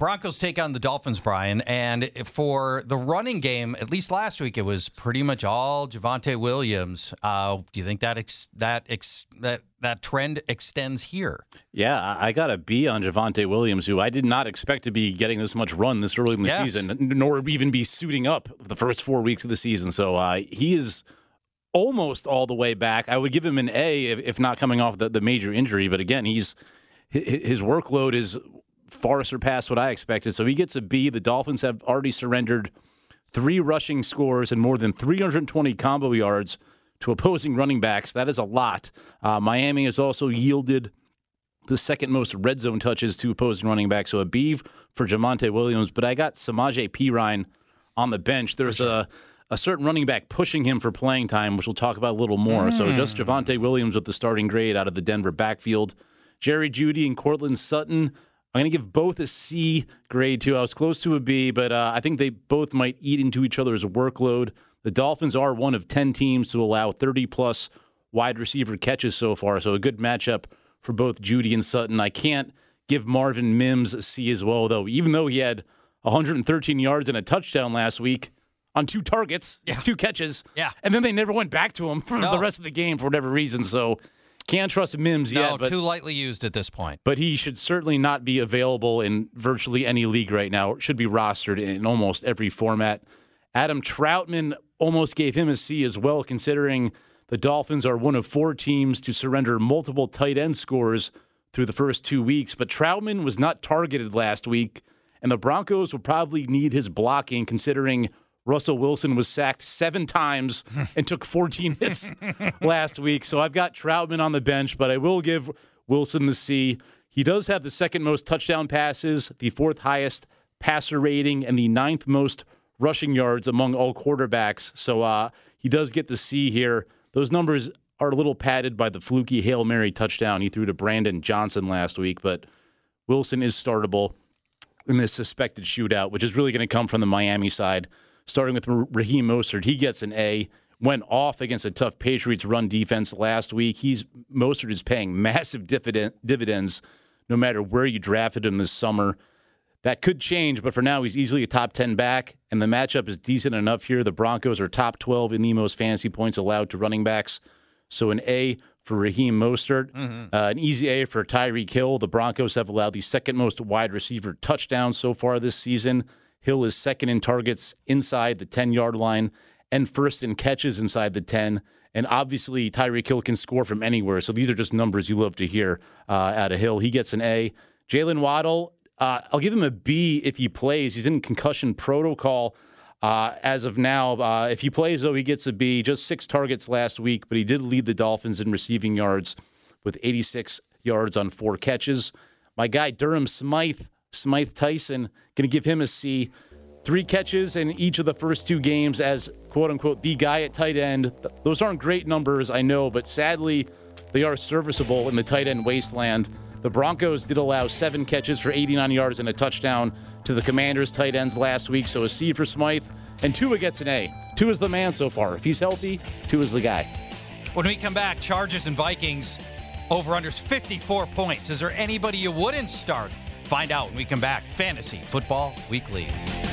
Broncos take on the Dolphins, Brian, and for the running game, at least last week, it was pretty much all Javonte Williams. Uh, do you think that ex- that ex- that that trend extends here? Yeah, I got a B on Javonte Williams, who I did not expect to be getting this much run this early in the yes. season, nor even be suiting up the first four weeks of the season. So uh, he is almost all the way back. I would give him an A if, if not coming off the, the major injury. But again, he's his workload is far surpassed what I expected. So he gets a B. The Dolphins have already surrendered three rushing scores and more than three hundred twenty combo yards to opposing running backs. That is a lot. Uh, Miami has also yielded the second most red zone touches to opposing running backs. So a B for Javonte Williams. But I got Samaje Perine on the bench. There's sure. a, a certain running back pushing him for playing time, which we'll talk about a little more. Mm. So just Javonte Williams with the starting grade out of the Denver backfield. Jerry Jeudy and Cortland Sutton, I'm going to give both a C grade, too. I was close to a B, but uh, I think they both might eat into each other's workload. The Dolphins are one of ten teams to allow thirty-plus wide receiver catches so far, so a good matchup for both Jeudy and Sutton. I can't give Marvin Mims a C as well, though. Even though he had one hundred thirteen yards and a touchdown last week on two targets, yeah. two catches, yeah. and then they never went back to him for no. the rest of the game for whatever reason, so can't trust Mims no, yet. No, but, too lightly used at this point. But he should certainly not be available in virtually any league right now. Should be rostered in almost every format. Adam Troutman, almost gave him a C as well, considering the Dolphins are one of four teams to surrender multiple tight end scores through the first two weeks. But Troutman was not targeted last week, and the Broncos will probably need his blocking, considering Russell Wilson was sacked seven times and took fourteen hits last week. So I've got Troutman on the bench, but I will give Wilson the C. He does have the second most touchdown passes, the fourth highest passer rating, and the ninth most rushing yards among all quarterbacks. So uh, he does get the C here. Those numbers are a little padded by the fluky Hail Mary touchdown he threw to Brandon Johnson last week, but Wilson is startable in this suspected shootout, which is really going to come from the Miami side. Starting with Raheem Mostert, he gets an A. Went off against a tough Patriots run defense last week. He's Mostert is paying massive dividend, dividends no matter where you drafted him this summer. That could change, but for now, he's easily a top ten back, and the matchup is decent enough here. The Broncos are top twelve in the most fantasy points allowed to running backs. So an A for Raheem Mostert, mm-hmm. uh, an easy A for Tyreek Hill. The Broncos have allowed the second most wide receiver touchdowns so far this season. Hill is second in targets inside the ten-yard line and first in catches inside the ten. And obviously, Tyreek Hill can score from anywhere. So these are just numbers you love to hear uh, out of Hill. He gets an A. Jalen Waddle, uh, I'll give him a B if he plays. He's in concussion protocol uh, as of now. Uh, if he plays, though, he gets a B. Just six targets last week, but he did lead the Dolphins in receiving yards with eighty-six yards on four catches. My guy, Durham Smythe, Smythe Tyson, going to give him a C. Three catches in each of the first two games as, quote-unquote, the guy at tight end. Those aren't great numbers, I know, but sadly, they are serviceable in the tight end wasteland. The Broncos did allow seven catches for eighty-nine yards and a touchdown to the Commanders' tight ends last week, so a C for Smythe. And Tua gets an A. Tua is the man so far. If he's healthy, Tua is the guy. When we come back, Chargers and Vikings, over-unders fifty-four points. Is there anybody you wouldn't start? Find out when we come back. Fantasy Football Weekly.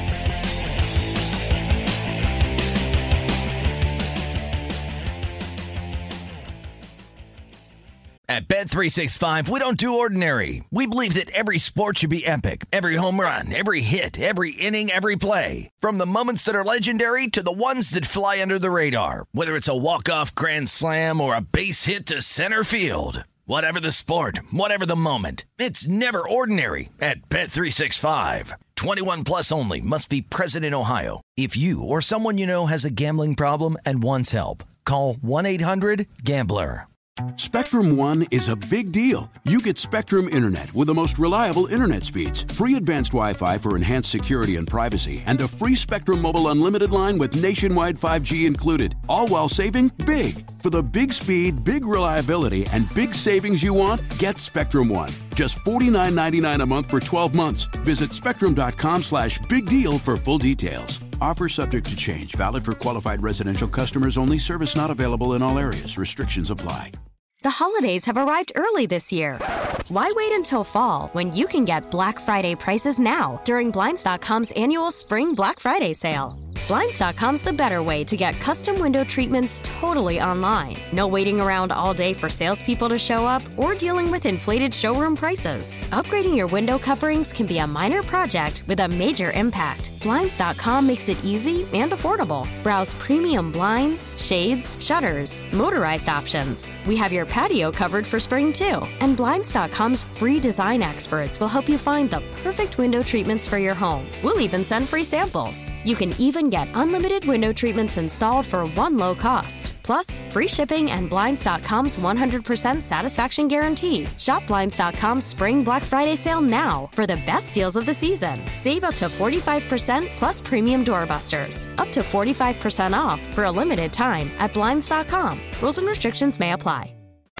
At Bet three sixty-five, we don't do ordinary. We believe that every sport should be epic. Every home run, every hit, every inning, every play. From the moments that are legendary to the ones that fly under the radar. Whether it's a walk-off grand slam or a base hit to center field. Whatever the sport, whatever the moment. It's never ordinary at Bet three sixty-five. twenty-one plus only. Must be present in Ohio. If you or someone you know has a gambling problem and wants help, call one eight hundred gambler. Spectrum One is a big deal. You get Spectrum Internet with the most reliable internet speeds, free advanced Wi-Fi for enhanced security and privacy, and a free Spectrum Mobile Unlimited line with nationwide five G included, all while saving big. For the big speed, big reliability, and big savings you want, get Spectrum One. Just forty-nine ninety-nine a month for twelve months. Visit spectrum.com slash big deal for full details. Offer subject to change. Valid for qualified residential customers only. Service not available in all areas. Restrictions apply. The holidays have arrived early this year. Why wait until fall when you can get Black Friday prices now during Blinds dot com's annual Spring Black Friday sale? Blinds dot com's the better way to get custom window treatments totally online. No waiting around all day for salespeople to show up or dealing with inflated showroom prices. Upgrading your window coverings can be a minor project with a major impact. Blinds dot com makes it easy and affordable. Browse premium blinds, shades, shutters, motorized options. We have your patio covered for spring too. And Blinds dot com's free design experts will help you find the perfect window treatments for your home. We'll even send free samples. You can even get unlimited window treatments installed for one low cost. Plus, free shipping and Blinds dot com's one hundred percent satisfaction guarantee. Shop Blinds dot com's Spring Black Friday sale now for the best deals of the season. Save up to forty-five percent plus premium doorbusters. Up to forty-five percent off for a limited time at Blinds dot com. Rules and restrictions may apply.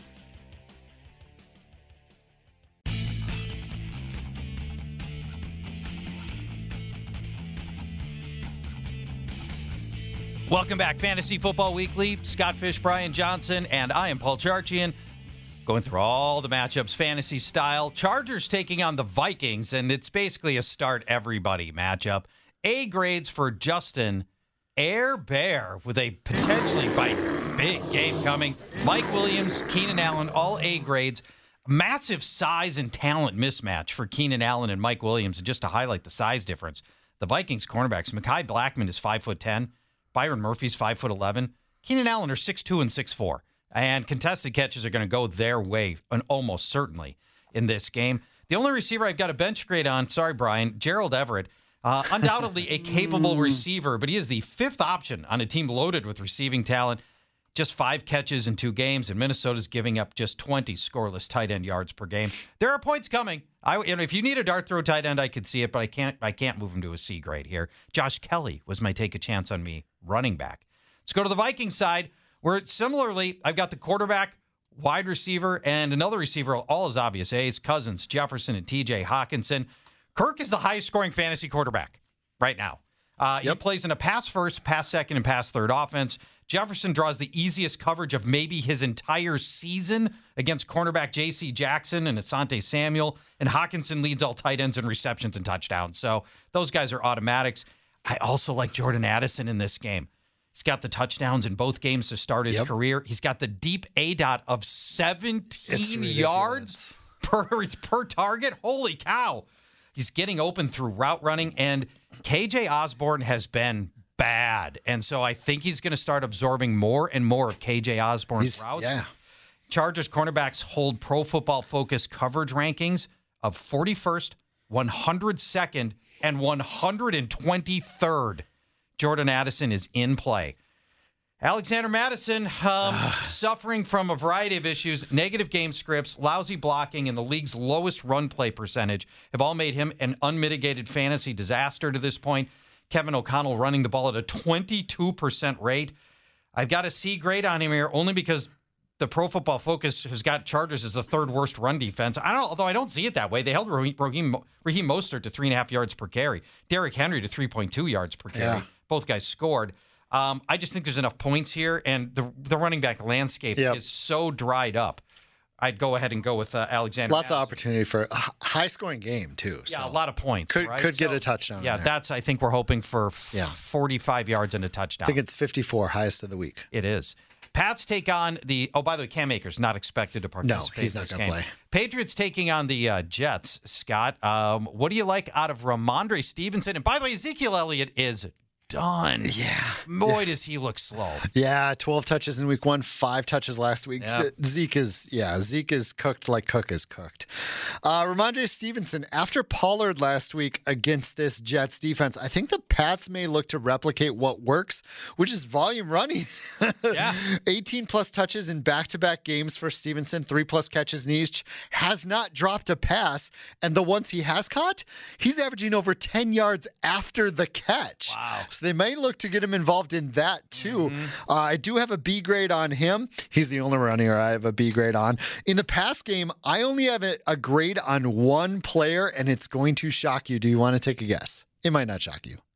Welcome back, Fantasy Football Weekly. Scott Fish, Brian Johnson, and I am Paul Charchian. Going through all the matchups, fantasy style. Chargers taking on the Vikings, and it's basically a start everybody matchup. A grades for Justin Air Bear with a potentially big game coming. Mike Williams, Keenan Allen, all A grades. Massive size and talent mismatch for Keenan Allen and Mike Williams. And just to highlight the size difference, the Vikings cornerbacks, Mekhi Blackman is five foot ten. Byron Murphy's five foot eleven. Keenan Allen are six two and six four. And contested catches are going to go their way, and almost certainly, in this game. The only receiver I've got a bench grade on, sorry, Brian, Gerald Everett. Uh, undoubtedly a capable receiver, but he is the fifth option on a team loaded with receiving talent. Just five catches in two games, and Minnesota's giving up just twenty scoreless tight end yards per game. There are points coming. I, you know, if you need a dart throw tight end, I could see it, but I can't. I can't move him to a C grade here. Josh Kelly was my take a chance on me running back. Let's go to the Vikings side, where similarly I've got the quarterback, wide receiver, and another receiver. All is obvious A's, Cousins, Jefferson, and T J Hawkinson. Kirk is the highest scoring fantasy quarterback right now. Uh, yep. He plays in a pass first, pass second, and pass third offense. Jefferson draws the easiest coverage of maybe his entire season against cornerback J C Jackson and Asante Samuel. And Hawkinson leads all tight ends in receptions and touchdowns. So those guys are automatics. I also like Jordan Addison in this game. He's got the touchdowns in both games to start his yep. career. He's got the deep A DOT of seventeen yards per, per target. Holy cow. He's getting open through route running, and K J Osborne has been bad. And so I think he's going to start absorbing more and more of K J Osborne's he's, routes. Yeah. Chargers cornerbacks hold Pro Football Focus coverage rankings of forty-first, one hundred second, and one hundred twenty-third. Jordan Addison is in play. Alexander Mattison, um, suffering from a variety of issues, negative game scripts, lousy blocking, and the league's lowest run play percentage have all made him an unmitigated fantasy disaster to this point. Kevin O'Connell running the ball at a twenty-two percent rate. I've got a C grade on him here only because the Pro Football Focus has got Chargers as the third worst run defense. I don't, although I don't see it that way. They held Raheem, Raheem, Raheem Mostert to three and a half yards per carry. Derrick Henry to three point two yards per carry. Yeah. Both guys scored. Um, I just think there's enough points here, and the the running back landscape yep. is so dried up. I'd go ahead and go with uh, Alexander. Lots Madison. of opportunity for a high-scoring game, too. Yeah, so. a lot of points. Could, right? could so, get a touchdown. Yeah, that's, I think we're hoping for f- yeah. forty-five yards and a touchdown. I think it's fifty-four, highest of the week. It is. Pats take on the, oh, by the way, Cam Akers not expected to participate no, he's in this not game. Play. Patriots taking on the uh, Jets, Scott. Um, what do you like out of Ramondre Stevenson? And by the way, Ezekiel Elliott is done. Yeah. Boy, yeah. does he look slow. Yeah, twelve touches in week one, five touches last week. Yep. Zeke is, yeah, Zeke is cooked like Cook is cooked. Uh, Ramondre Stevenson, after Pollard last week against this Jets defense, I think the Pats may look to replicate what works, which is volume running. Yeah. eighteen plus touches in back-to-back games for Stevenson, three plus catches in each, has not dropped a pass, and the ones he has caught, he's averaging over ten yards after the catch. Wow. So they may look to get him involved in that too. Mm-hmm. Uh, I do have a B grade on him. He's the only runner I have a B grade on. In the pass game, I only have a, a grade on one player, and it's going to shock you. Do you want to take a guess? It might not shock you.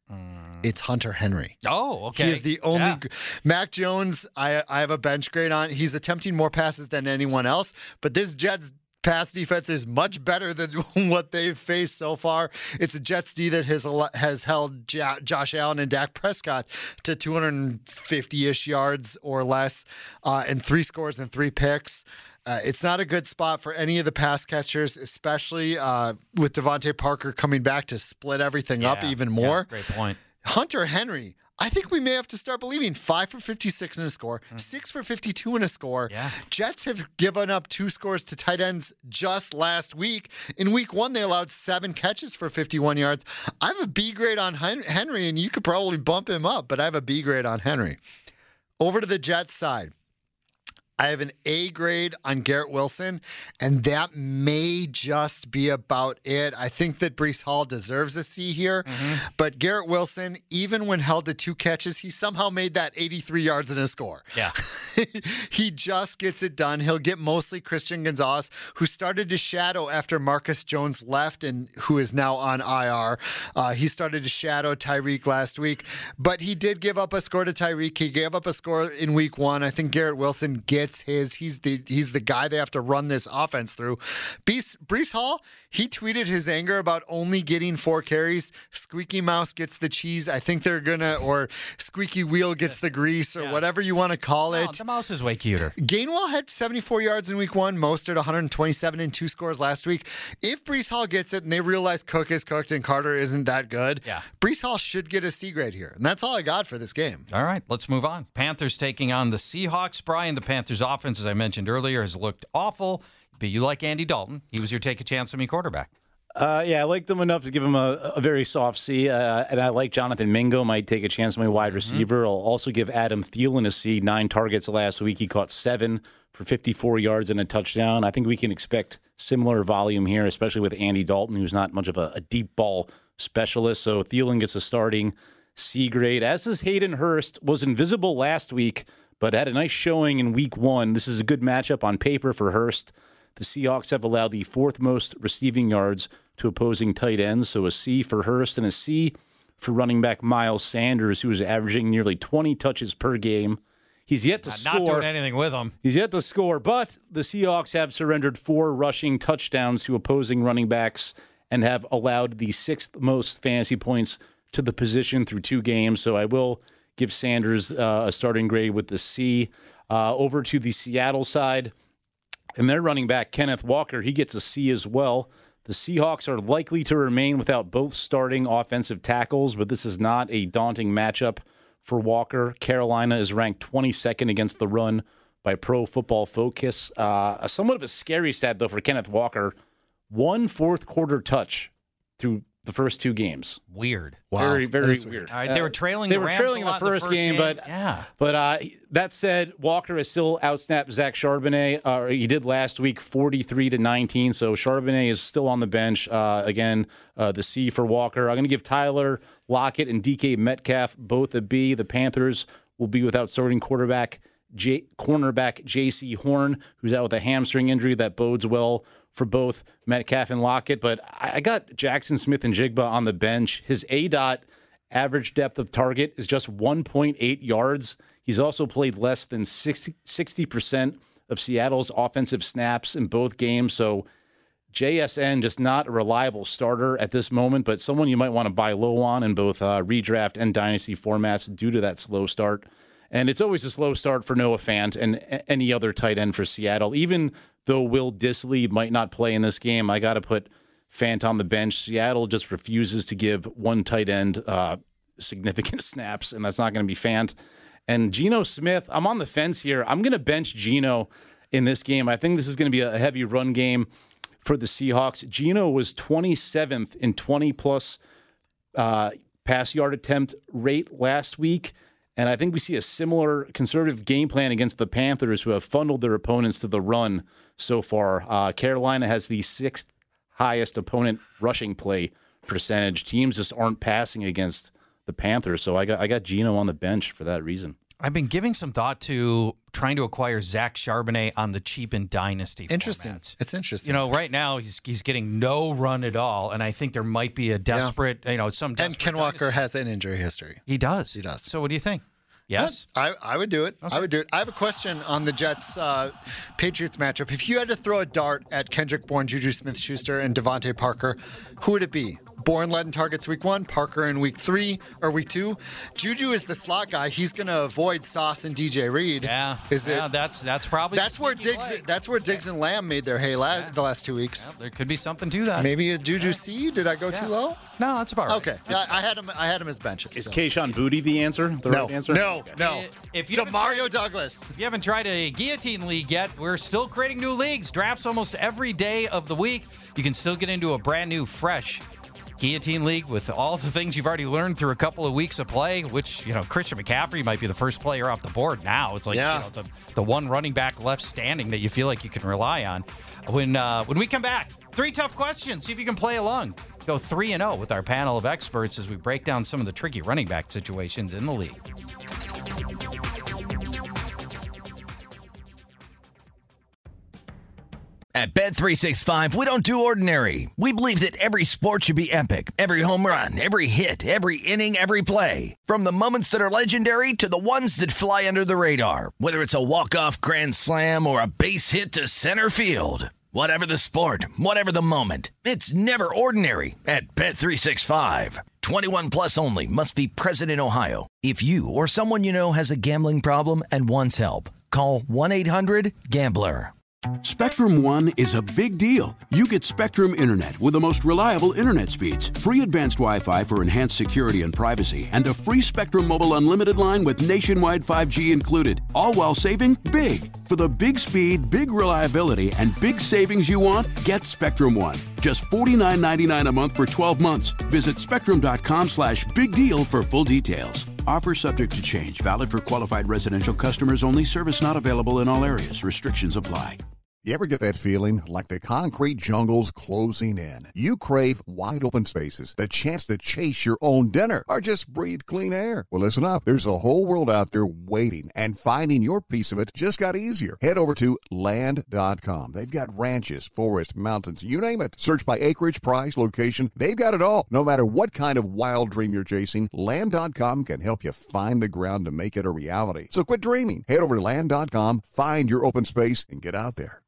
Mm. It's Hunter Henry. Oh, okay. He is the only. Yeah. Mac Jones, I, I have a bench grade on. He's attempting more passes than anyone else, but this Jets pass defense is much better than what they've faced so far. It's a Jets D that has has held J- Josh Allen and Dak Prescott to two hundred fifty-ish yards or less, uh, and three scores and three picks. Uh, it's not a good spot for any of the pass catchers, especially uh, with Devontae Parker coming back to split everything yeah, up even more. Yeah, great point. Hunter Henry, I think we may have to start believing five for fifty-six in a score, mm. six for fifty-two in a score. Yeah. Jets have given up two scores to tight ends just last week. In week one, they allowed seven catches for fifty-one yards. I have a B grade on Henry, and you could probably bump him up, but I have a B grade on Henry. Over to the Jets side. I have an A grade on Garrett Wilson, and that may just be about it. I think that Breece Hall deserves a C here, mm-hmm. but Garrett Wilson, even when held to two catches, he somehow made that eighty-three yards in a score. Yeah. He just gets it done. He'll get mostly Christian Gonzalez, who started to shadow after Marcus Jones left and who is now on I R. Uh, he started to shadow Tyreek last week, but he did give up a score to Tyreek. He gave up a score in week one. I think Garrett Wilson gets his. He's the he's the guy they have to run this offense through. Breece, Breece Hall, he tweeted his anger about only getting four carries. Squeaky Mouse gets the cheese. I think they're gonna, or Squeaky Wheel gets the grease, or yes. whatever you want to call no, it. The mouse is way cuter. Gainwell had seventy-four yards in week one. Mostert one hundred twenty-seven and two scores last week. If Breece Hall gets it and they realize Cook is cooked and Carter isn't that good, yeah. Breece Hall should get a C grade here. And that's all I got for this game. All right, let's move on. Panthers taking on the Seahawks. Brian, the Panthers offense, as I mentioned earlier, has looked awful, but you like Andy Dalton. He was your take a chance on me quarterback. Uh, yeah, I liked him enough to give him a, a very soft C, uh, and I like Jonathan Mingo. Might take a chance on my wide receiver. Mm-hmm. I'll also give Adam Thielen a C. Nine targets last week. He caught seven for fifty-four yards and a touchdown. I think we can expect similar volume here, especially with Andy Dalton, who's not much of a, a deep ball specialist. So Thielen gets a starting C grade, as does Hayden Hurst. Was invisible last week, but had a nice showing in week one. This is a good matchup on paper for Hurst. The Seahawks have allowed the fourth most receiving yards to opposing tight ends, so a C for Hurst and a C for running back Miles Sanders, who is averaging nearly twenty touches per game. He's yet to not score. Not doing anything with him. He's yet to score, but the Seahawks have surrendered four rushing touchdowns to opposing running backs and have allowed the sixth most fantasy points to the position through two games, so I will give Sanders uh, a starting grade with the C. Uh, over to the Seattle side, and their running back, Kenneth Walker, he gets a C as well. The Seahawks are likely to remain without both starting offensive tackles, but this is not a daunting matchup for Walker. Carolina is ranked twenty-second against the run by Pro Football Focus. Uh, somewhat of a scary stat, though, for Kenneth Walker. One fourth quarter touch through the first two games. Weird. Wow. Very, very weird. weird. All right, they were trailing uh, the They were Rams trailing a the lot first, in the first game, game, but yeah. But uh, that said, Walker has still outsnapped Zach Charbonnet. Uh, he did last week, forty-three to nineteen. So Charbonnet is still on the bench. Uh, again, uh, the C for Walker. I'm going to give Tyler Lockett and D K Metcalf both a B. The Panthers will be without starting quarterback, J- cornerback J C Horn, who's out with a hamstring injury. That bodes well for both Metcalf and Lockett. But I got Jackson Smith-Njigba on the bench. His A DOT average depth of target is just one point eight yards. He's also played less than sixty percent of Seattle's offensive snaps in both games. So J S N just not a reliable starter at this moment, but someone you might want to buy low on in both uh, redraft and dynasty formats due to that slow start. And it's always a slow start for Noah Fant and any other tight end for Seattle. Even though Will Dissly might not play in this game, I got to put Fant on the bench. Seattle just refuses to give one tight end uh, significant snaps, and that's not going to be Fant. And Geno Smith, I'm on the fence here. I'm going to bench Geno in this game. I think this is going to be a heavy run game for the Seahawks. Geno was twenty-seventh in twenty-plus uh, pass yard attempt rate last week. And I think we see a similar conservative game plan against the Panthers, who have funneled their opponents to the run so far. Uh, Carolina has the sixth highest opponent rushing play percentage. Teams just aren't passing against the Panthers, so I got I got Geno on the bench for that reason. I've been giving some thought to trying to acquire Zach Charbonnet on the cheap in Dynasty Interesting. formats. It's interesting. You know, right now he's he's getting no run at all, and I think there might be a desperate, yeah. you know, some desperate And Ken dynasty. Walker has an injury history. He does. He does. So what do you think? Yes? I, I would do it. Okay. I would do it. I have a question on the Jets uh, Patriots matchup. If you had to throw a dart at Kendrick Bourne, Juju Smith-Schuster, and Devontae Parker, who would it be? Bourne led in targets week one, Parker in week three or week two. Juju is the slot guy. He's going to avoid Sauce and D J Reed. Yeah. Is yeah, it? that's that's probably That's where Diggs. play. That's where Diggs and Lamb made their hay la- Yeah. the last two weeks. Yeah, there could be something to that. Maybe a Juju C. Did I go Yeah. too low? No, that's about right. Okay. Yeah, I had him. I had him as benches. Is so. Keyshawn Booty the answer? The No, right answer? no, Okay. no. If you haven't Demario Douglas. If you haven't tried a guillotine league yet, we're still creating new leagues. Drafts almost every day of the week. You can still get into a brand new, fresh guillotine league with all the things you've already learned through a couple of weeks of play, which, you know, Christian McCaffrey might be the first player off the board now. It's like, Yeah. you know, the, the one running back left standing that you feel like you can rely on. When, uh, when we come back, three tough questions. See if you can play along. Go three and oh with our panel of experts as we break down some of the tricky running back situations in the league. At Bet three sixty-five, we don't do ordinary. We believe that every sport should be epic. Every home run, every hit, every inning, every play. From the moments that are legendary to the ones that fly under the radar. Whether it's a walk-off grand slam or a base hit to center field. Whatever the sport, whatever the moment. It's never ordinary at Bet three sixty-five. twenty-one plus only. Must be present in Ohio. If you or someone you know has a gambling problem and wants help, call one eight hundred gambler. Spectrum One is a big deal. You get Spectrum Internet with the most reliable internet speeds, free advanced Wi-Fi for enhanced security and privacy, and a free Spectrum Mobile Unlimited line with nationwide five G included, all while saving big. For the big speed, big reliability, and big savings you want, get Spectrum One. Just forty-nine ninety-nine a month for twelve months. Visit spectrum.com slash big deal for full details. Offer subject to change. Valid for qualified residential customers only. Service not available in all areas. Restrictions apply. You ever get that feeling like the concrete jungle's closing in? You crave wide open spaces, the chance to chase your own dinner, or just breathe clean air. Well, listen up. There's a whole world out there waiting, and finding your piece of it just got easier. Head over to land dot com. They've got ranches, forests, mountains, you name it. Search by acreage, price, location. They've got it all. No matter what kind of wild dream you're chasing, land dot com can help you find the ground to make it a reality. So quit dreaming. Head over to land dot com, find your open space, and get out there.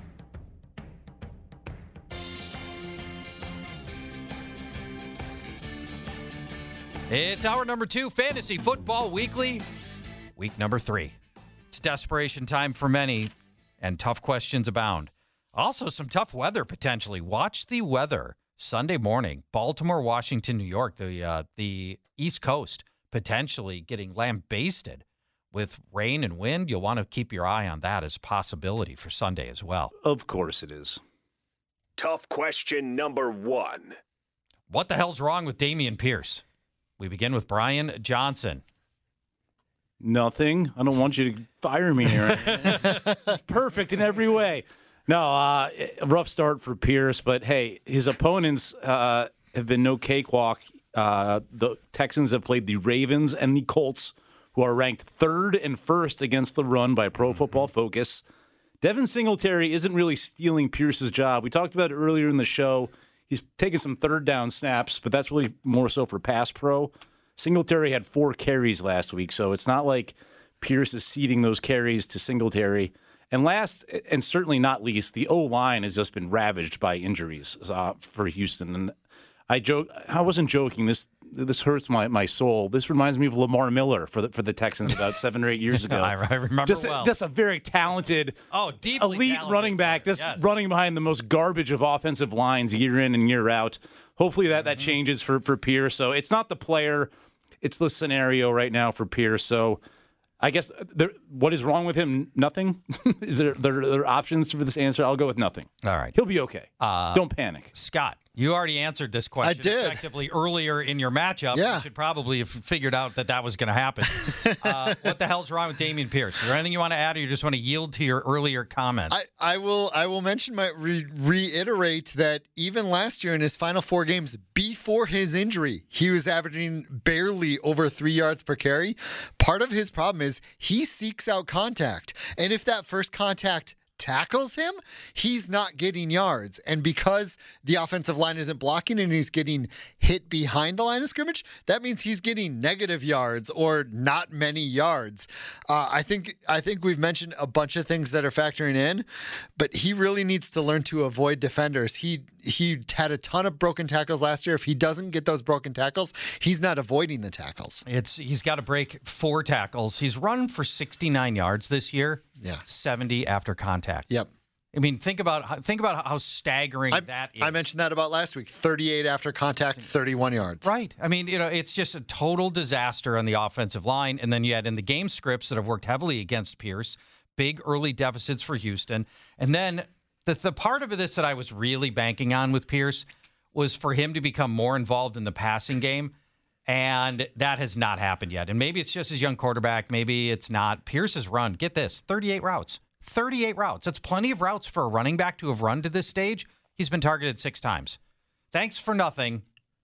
It's hour number two, Fantasy Football Weekly, week number three. It's desperation time for many, and tough questions abound. Also, some tough weather potentially. Watch the weather Sunday morning. Baltimore, Washington, New York, the uh, the East Coast potentially getting lambasted with rain and wind. You'll want to keep your eye on that as a possibility for Sunday as well. Of course it is. Tough question number one. What the hell's wrong with Dameon Pierce? We begin with Brian Johnson. Nothing. I don't want you to fire me here. It's perfect in every way. No, uh, a rough start for Pierce, but hey, his opponents uh, have been no cakewalk. Uh, the Texans have played the Ravens and the Colts, who are ranked third and first against the run by Pro Football Focus. Devin Singletary isn't really stealing Pierce's job. We talked about it earlier in the show. He's taken some third down snaps, but that's really more so for pass pro. Singletary had four carries last week, so it's not like Pierce is ceding those carries to Singletary. And last, and certainly not least, the O-line has just been ravaged by injuries uh, for Houston. And I joke, I wasn't joking. This this hurts my, my soul. This reminds me of Lamar Miller for the for the Texans about seven or eight years ago. I remember just, well. Just a very talented, oh, deeply elite talented running back, just yes. running behind the most garbage of offensive lines year in and year out. Hopefully that, that changes for, for Pierce. So it's not the player, it's the scenario right now for Pierce. So I guess there, what is wrong with him? Nothing? Is there, there there are options for this answer? I'll go with nothing. All right. He'll be okay. Uh, Don't panic. Scott, You already answered this question I did. effectively earlier in your matchup. Yeah. You should probably have figured out that that was going to happen. uh, what the hell's wrong with Dameon Pierce? Is there anything you want to add, or you just want to yield to your earlier comments? I, I will I will mention my re- reiterate that even last year in his final four games before his injury, he was averaging barely over three yards per carry. Part of his problem is he seeks out contact, and if that first contact tackles him, he's not getting yards. And because the offensive line isn't blocking and he's getting hit behind the line of scrimmage, that means he's getting negative yards or not many yards. Uh, I think I think we've mentioned a bunch of things that are factoring in, but he really needs to learn to avoid defenders. He he had a ton of broken tackles last year. If he doesn't get those broken tackles, he's not avoiding the tackles. It's he's got to break four tackles. He's run for sixty-nine yards this year. Yeah, seventy after contact. Yep. I mean, think about think about how staggering I, that is. I mentioned that about last week. thirty-eight after contact, thirty-one yards. Right. I mean, you know, it's just a total disaster on the offensive line. And then you had in the game scripts that have worked heavily against Pierce, big early deficits for Houston. And then the, the part of this that I was really banking on with Pierce was for him to become more involved in the passing game. And that has not happened yet. And maybe it's just his young quarterback. Maybe it's not. Pierce has run, get this, thirty-eight routes. thirty-eight routes. That's plenty of routes for a running back to have run to this stage. He's been targeted six times. Thanks for nothing,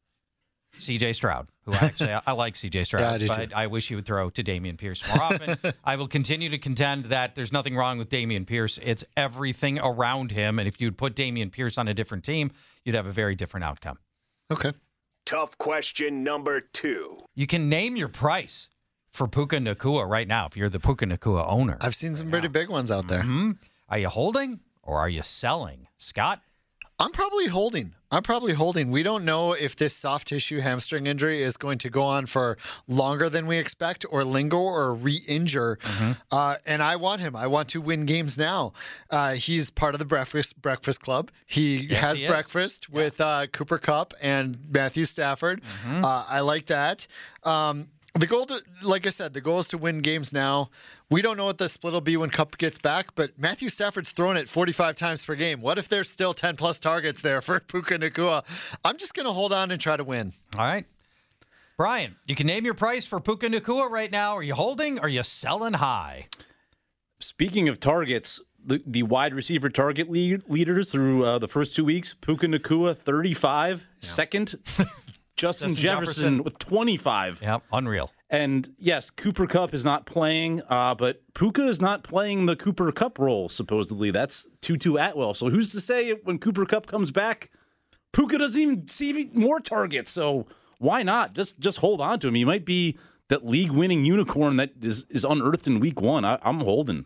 C J Stroud, who I actually, I like C J Stroud, Yeah, I do but too. I wish he would throw to Dameon Pierce more often. I will continue to contend that there's nothing wrong with Dameon Pierce. It's everything around him. And if you'd put Dameon Pierce on a different team, you'd have a very different outcome. Okay. Tough question number two. You can name your price for Puka Nacua right now if you're the Puka Nacua owner. I've seen some pretty big ones out there. Mm-hmm. Are you holding or are you selling? Scott? I'm probably holding. I'm probably holding. We don't know if this soft tissue hamstring injury is going to go on for longer than we expect or linger or re-injure. Mm-hmm. Uh, and I want him. I want to win games now. Uh, he's part of the breakfast breakfast club. He Yes, has he is. breakfast Yeah. with uh, Cooper Kupp and Matthew Stafford. Mm-hmm. Uh, I like that. Um, The goal, to, like I said, the goal is to win games now. We don't know what the split will be when Kupp gets back, but Matthew Stafford's thrown it forty-five times per game. What if there's still ten plus targets there for Puka Nacua? I'm just going to hold on and try to win. All right. Brian, you can name your price for Puka Nacua right now. Are you holding or are you selling high? Speaking of targets, the, the wide receiver target lead, leaders through uh, the first two weeks, Puka Nacua, thirty-five. Yeah. Second, Justin, Justin Jefferson, Jefferson with twenty-five. Yep, unreal. And yes, Cooper Kupp is not playing, uh, but Puka is not playing the Cooper Kupp role, supposedly. That's Tutu Atwell. So who's to say when Cooper Kupp comes back, Puka doesn't even see more targets. So why not? Just just hold on to him. He might be that league-winning unicorn that is, is unearthed in week one. I, I'm holding.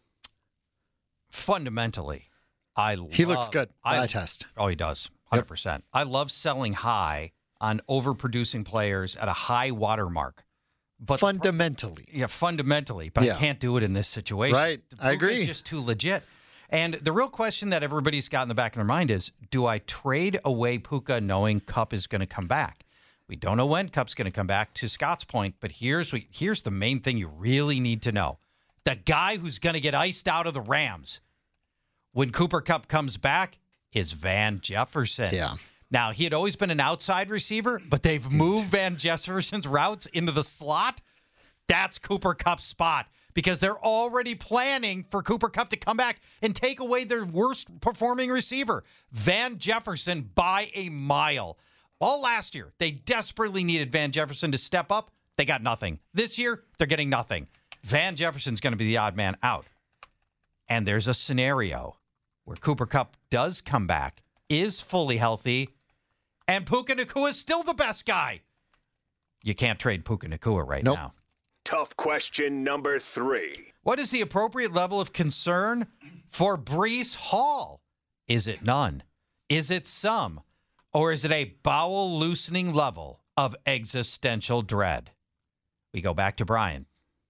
Fundamentally, I He love, looks good. I Eye test. Oh, he does. one hundred percent. Yep. I love selling high on overproducing players at a high watermark. But fundamentally. The, yeah, fundamentally. But yeah. I can't do it in this situation. Right. I agree. It's just too legit. And the real question that everybody's got in the back of their mind is, do I trade away Puka knowing Kupp is going to come back? We don't know when Kupp's going to come back, to Scott's point, but here's here's the main thing you really need to know. The guy who's going to get iced out of the Rams when Cooper Kupp comes back is Van Jefferson. Yeah. Now, he had always been an outside receiver, but they've moved Van Jefferson's routes into the slot. That's Cooper Kupp's spot because they're already planning for Cooper Kupp to come back and take away their worst performing receiver, Van Jefferson, by a mile. All last year, they desperately needed Van Jefferson to step up. They got nothing. This year, they're getting nothing. Van Jefferson's going to be the odd man out. And there's a scenario where Cooper Kupp does come back, is fully healthy, and Puka Nacua is still the best guy. You can't trade Puka Nacua right nope. now. Tough question number three. What is the appropriate level of concern for Breece Hall? Is it none? Is it some? Or is it a bowel-loosening level of existential dread? We go back to Brian.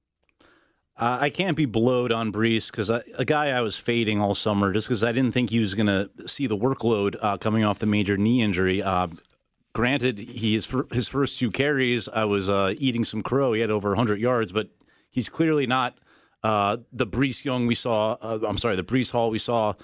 Uh, I can't be blowed on Breece because a guy I was fading all summer just because I didn't think he was going to see the workload uh, coming off the major knee injury. Uh, granted, he is his first two carries, I was uh, eating some crow. He had over one hundred yards, but he's clearly not uh, the Breece Young we saw. Uh, I'm sorry, the Breece Hall we saw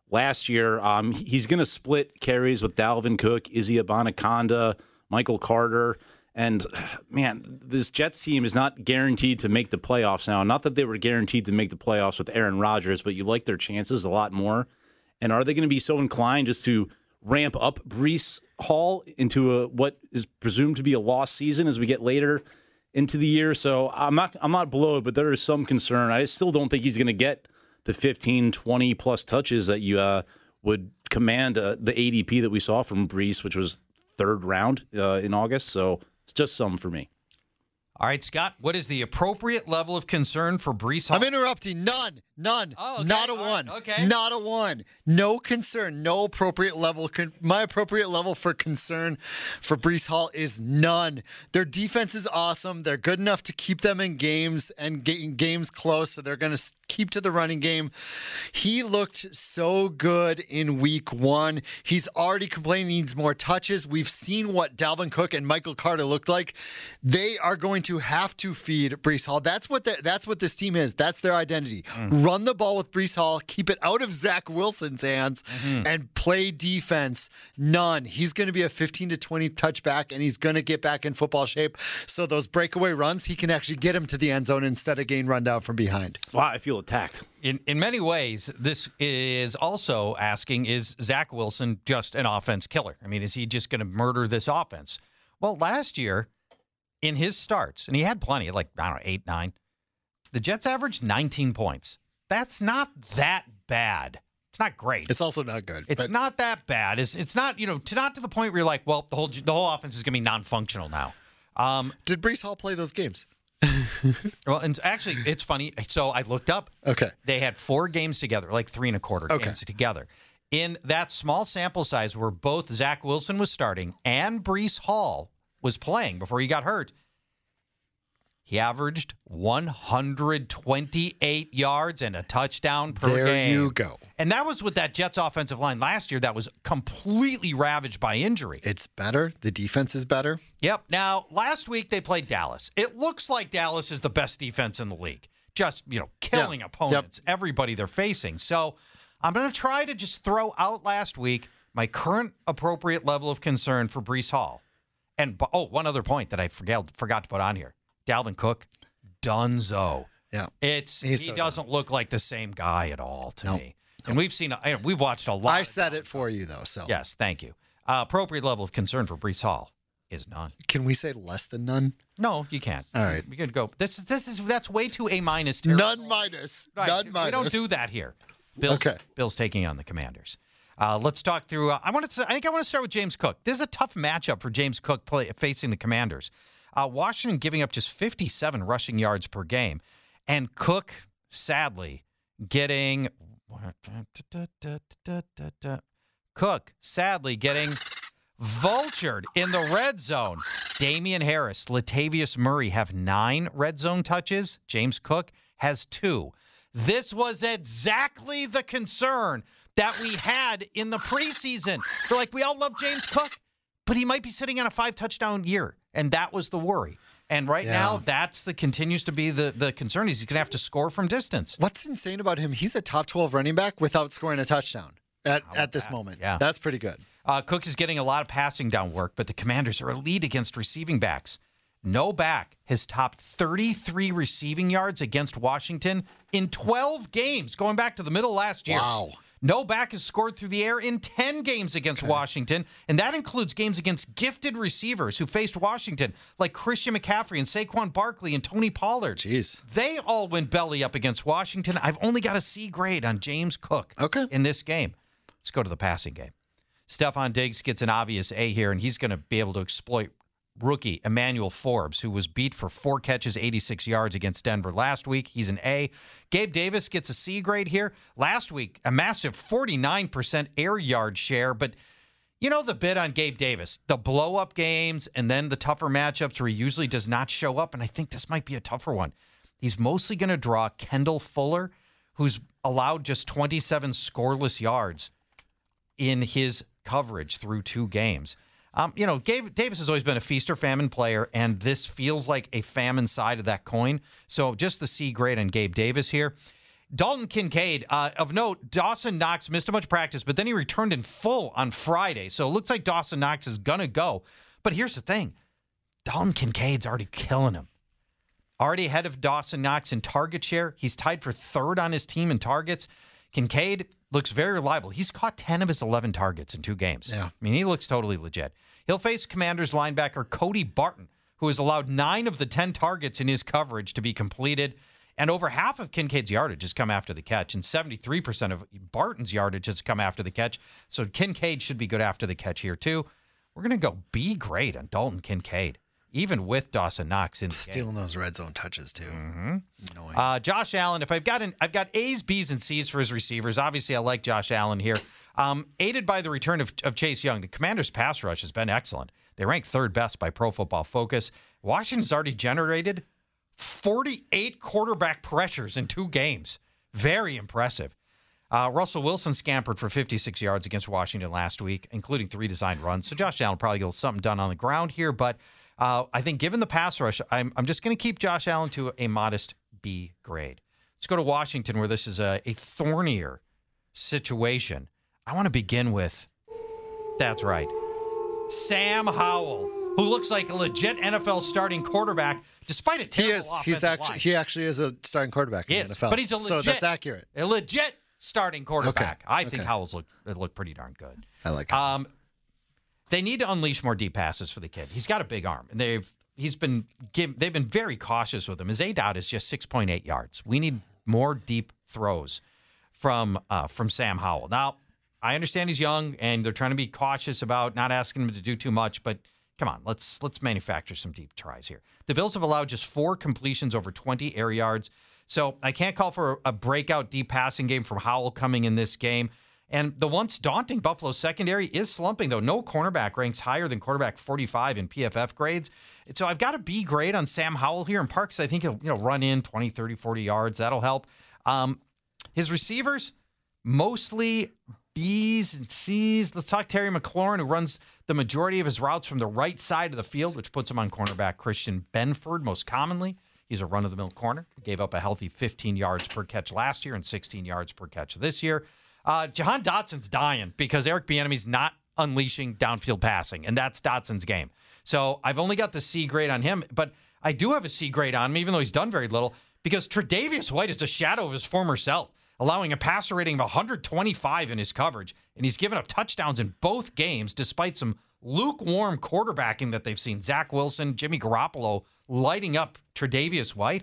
last year. Um, he's going to split carries with Dalvin Cook, Izzy Abanikanda, Michael Carter. And, man, this Jets team is not guaranteed to make the playoffs now. Not that they were guaranteed to make the playoffs with Aaron Rodgers, but you like their chances a lot more. And are they going to be so inclined just to ramp up Breece Hall into a, what is presumed to be a lost season as we get later into the year? So I'm not I'm not below it, but there is some concern. I still don't think he's going to get the fifteen, twenty plus touches that you uh, would command uh, the A D P that we saw from Breece, which was third round uh, in August. So it's just some for me. All right, Scott, what is the appropriate level of concern for Breece Hall? I'm interrupting. None. None. Oh, okay. Not a All one. right. Okay. Not a one. No concern. No appropriate level. Con- my appropriate level for concern for Breece Hall is none. Their defense is awesome. They're good enough to keep them in games and ga- games close, so they're going to keep to the running game. He looked so good in week one. He's already complaining he needs more touches. We've seen what Dalvin Cook and Michael Carter looked like. They are going to have to feed Breece Hall. That's what the, that's what this team is. That's their identity. Mm. Run the ball with Breece Hall, keep it out of Zach Wilson's hands, mm-hmm. and play defense. None. He's going to be a fifteen to twenty touchback, and he's going to get back in football shape. So those breakaway runs, he can actually get him to the end zone instead of getting run down from behind. Wow, I feel attacked. In in many ways, this is also asking, is Zach Wilson just an offense killer? I mean, is he just going to murder this offense? Well, last year, in his starts, and he had plenty, like, I don't know, eight, nine, the Jets averaged nineteen points. That's not that bad. It's not great. It's also not good. It's but... not that bad. It's it's not, you know, to not to the point where you're like, well, the whole the whole offense is going to be non-functional now. Um, Did Breece Hall play those games? Well, and actually, it's funny. So I looked up. Okay. They had four games together, like three and a quarter okay. games together. In that small sample size where both Zach Wilson was starting and Breece Hall was playing before he got hurt, he averaged one hundred twenty-eight yards and a touchdown per there game. There you go. And that was with that Jets offensive line last year that was completely ravaged by injury. It's better. The defense is better. Yep. Now, last week they played Dallas. It looks like Dallas is the best defense in the league. Just, you know, killing yeah. opponents, yep. everybody they're facing. So I'm going to try to just throw out last week my current appropriate level of concern for Breece Hall. And, oh, one other point that I forgot, forgot to put on here. Dalvin Cook, dunzo. Yeah, it's He's he so doesn't dumb. look like the same guy at all to nope. me. And we've seen, we've watched a lot. I said it for you though. So yes, thank you. Uh, appropriate level of concern for Breece Hall is none. Can we say less than none? No, you can't. All right, we could go. This is this is that's way too A minus. None minus. Right. None minus. We don't do that here. Bill's, okay. Bill's taking on the Commanders. Uh, let's talk through. Uh, I want to. I think I want to start with James Cook. This is a tough matchup for James Cook play, facing the Commanders. Uh, Washington giving up just fifty-seven rushing yards per game, and Cook sadly getting Cook sadly getting vultured in the red zone. Damian Harris, Latavius Murray have nine red zone touches. James Cook has two. This was exactly the concern that we had in the preseason. We're like, we all love James Cook, but he might be sitting on a five-touchdown year, and that was the worry. And right yeah. now, that's the continues to be the, the concern. He's going to have to score from distance. What's insane about him, he's a top twelve running back without scoring a touchdown at, at this that? moment. Yeah. That's pretty good. Uh, Cook is getting a lot of passing down work, but the Commanders are elite against receiving backs. No back has topped thirty-three receiving yards against Washington in twelve games, going back to the middle of last year. Wow. No back has scored through the air in ten games against okay. Washington, and that includes games against gifted receivers who faced Washington, like Christian McCaffrey and Saquon Barkley and Tony Pollard. Jeez. They all went belly up against Washington. I've only got a C grade on James Cook okay. in this game. Let's go to the passing game. Stephon Diggs gets an obvious A here, and he's going to be able to exploit rookie Emmanuel Forbes, who was beat for four catches, eighty-six yards against Denver last week. He's an A. Gabe Davis gets a C grade here. Last week, a massive forty-nine percent air yard share. But you know the bit on Gabe Davis, the blow-up games and then the tougher matchups where he usually does not show up, and I think this might be a tougher one. He's mostly going to draw Kendall Fuller, who's allowed just twenty-seven scoreless yards in his coverage through two games. Um, you know, Gabe, Davis has always been a feast or famine player, and this feels like a famine side of that coin. So just the C grade on Gabe Davis here. Dalton Kincaid, uh, of note, Dawson Knox missed a bunch of practice, but then he returned in full on Friday. So it looks like Dawson Knox is going to go. But here's the thing. Dalton Kincaid's already killing him. Already ahead of Dawson Knox in target share. He's tied for third on his team in targets. Kincaid looks very reliable. He's caught ten of his eleven targets in two games. Yeah. I mean, he looks totally legit. He'll face Commanders linebacker Cody Barton, who has allowed nine of the ten targets in his coverage to be completed. And over half of Kincaid's yardage has come after the catch, and seventy-three percent of Barton's yardage has come after the catch. So Kincaid should be good after the catch here, too. We're going to go B grade on Dalton Kincaid, even with Dawson Knox in the Stealing game. those red zone touches, too. Mm-hmm. Uh, Josh Allen, if I've got an, I've got A's, B's, and C's for his receivers. Obviously, I like Josh Allen here. Um, aided by the return of, of Chase Young, the Commanders' pass rush has been excellent. They rank third best by Pro Football Focus. Washington's already generated forty-eight quarterback pressures in two games. Very impressive. Uh, Russell Wilson scampered for fifty-six yards against Washington last week, including three designed runs. So Josh Allen probably get something done on the ground here. But uh, I think given the pass rush, I'm, I'm just going to keep Josh Allen to a modest B grade. Let's go to Washington, where this is a, a thornier situation. I want to begin with, that's right, Sam Howell, who looks like a legit N F L starting quarterback, despite a terrible he is. offensive He's actually line. he actually is a starting quarterback in He the is, N F L. but he's a legit, so that's accurate. A legit starting quarterback. Okay, I think okay. Howell's look it looked pretty darn good. I like it. Um, they need to unleash more deep passes for the kid. He's got a big arm, and they've he's been give, they've been very cautious with him. His A DOT is just six point eight yards. We need more deep throws from uh, from Sam Howell. Now, I understand he's young, and they're trying to be cautious about not asking him to do too much, but come on, let's let's manufacture some deep tries here. The Bills have allowed just four completions over twenty air yards, so I can't call for a breakout deep passing game from Howell coming in this game. And the once daunting Buffalo secondary is slumping, though. No cornerback ranks higher than quarterback forty-five in P F F grades. So I've got a B grade on Sam Howell here. In Parks, I think he'll you know run in twenty, thirty, forty yards. That'll help. Um, his receivers, mostly B's and C's. Let's talk Terry McLaurin, who runs the majority of his routes from the right side of the field, which puts him on cornerback Christian Benford most commonly. He's a run-of-the-mill corner. He gave up a healthy fifteen yards per catch last year and sixteen yards per catch this year. Uh, Jahan Dotson's dying because Eric Bieniemy's not unleashing downfield passing, and that's Dotson's game. So I've only got the C grade on him, but I do have a C grade on him, even though he's done very little, because Tre'Davious White is a shadow of his former self, allowing a passer rating of one hundred twenty-five in his coverage, and he's given up touchdowns in both games despite some lukewarm quarterbacking that they've seen. Zach Wilson, Jimmy Garoppolo lighting up Tre'Davious White.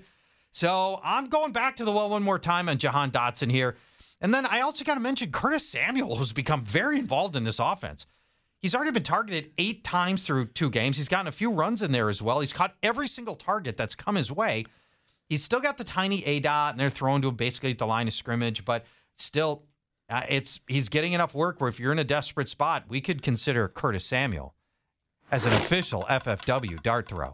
So I'm going back to the well one more time on Jahan Dotson here. And then I also got to mention Curtis Samuel, who's become very involved in this offense. He's already been targeted eight times through two games. He's gotten a few runs in there as well. He's caught every single target that's come his way. He's still got the tiny A DOT, and they're throwing to him basically at the line of scrimmage, but still, uh, it's he's getting enough work where if you're in a desperate spot, we could consider Curtis Samuel as an official F F W dart throw.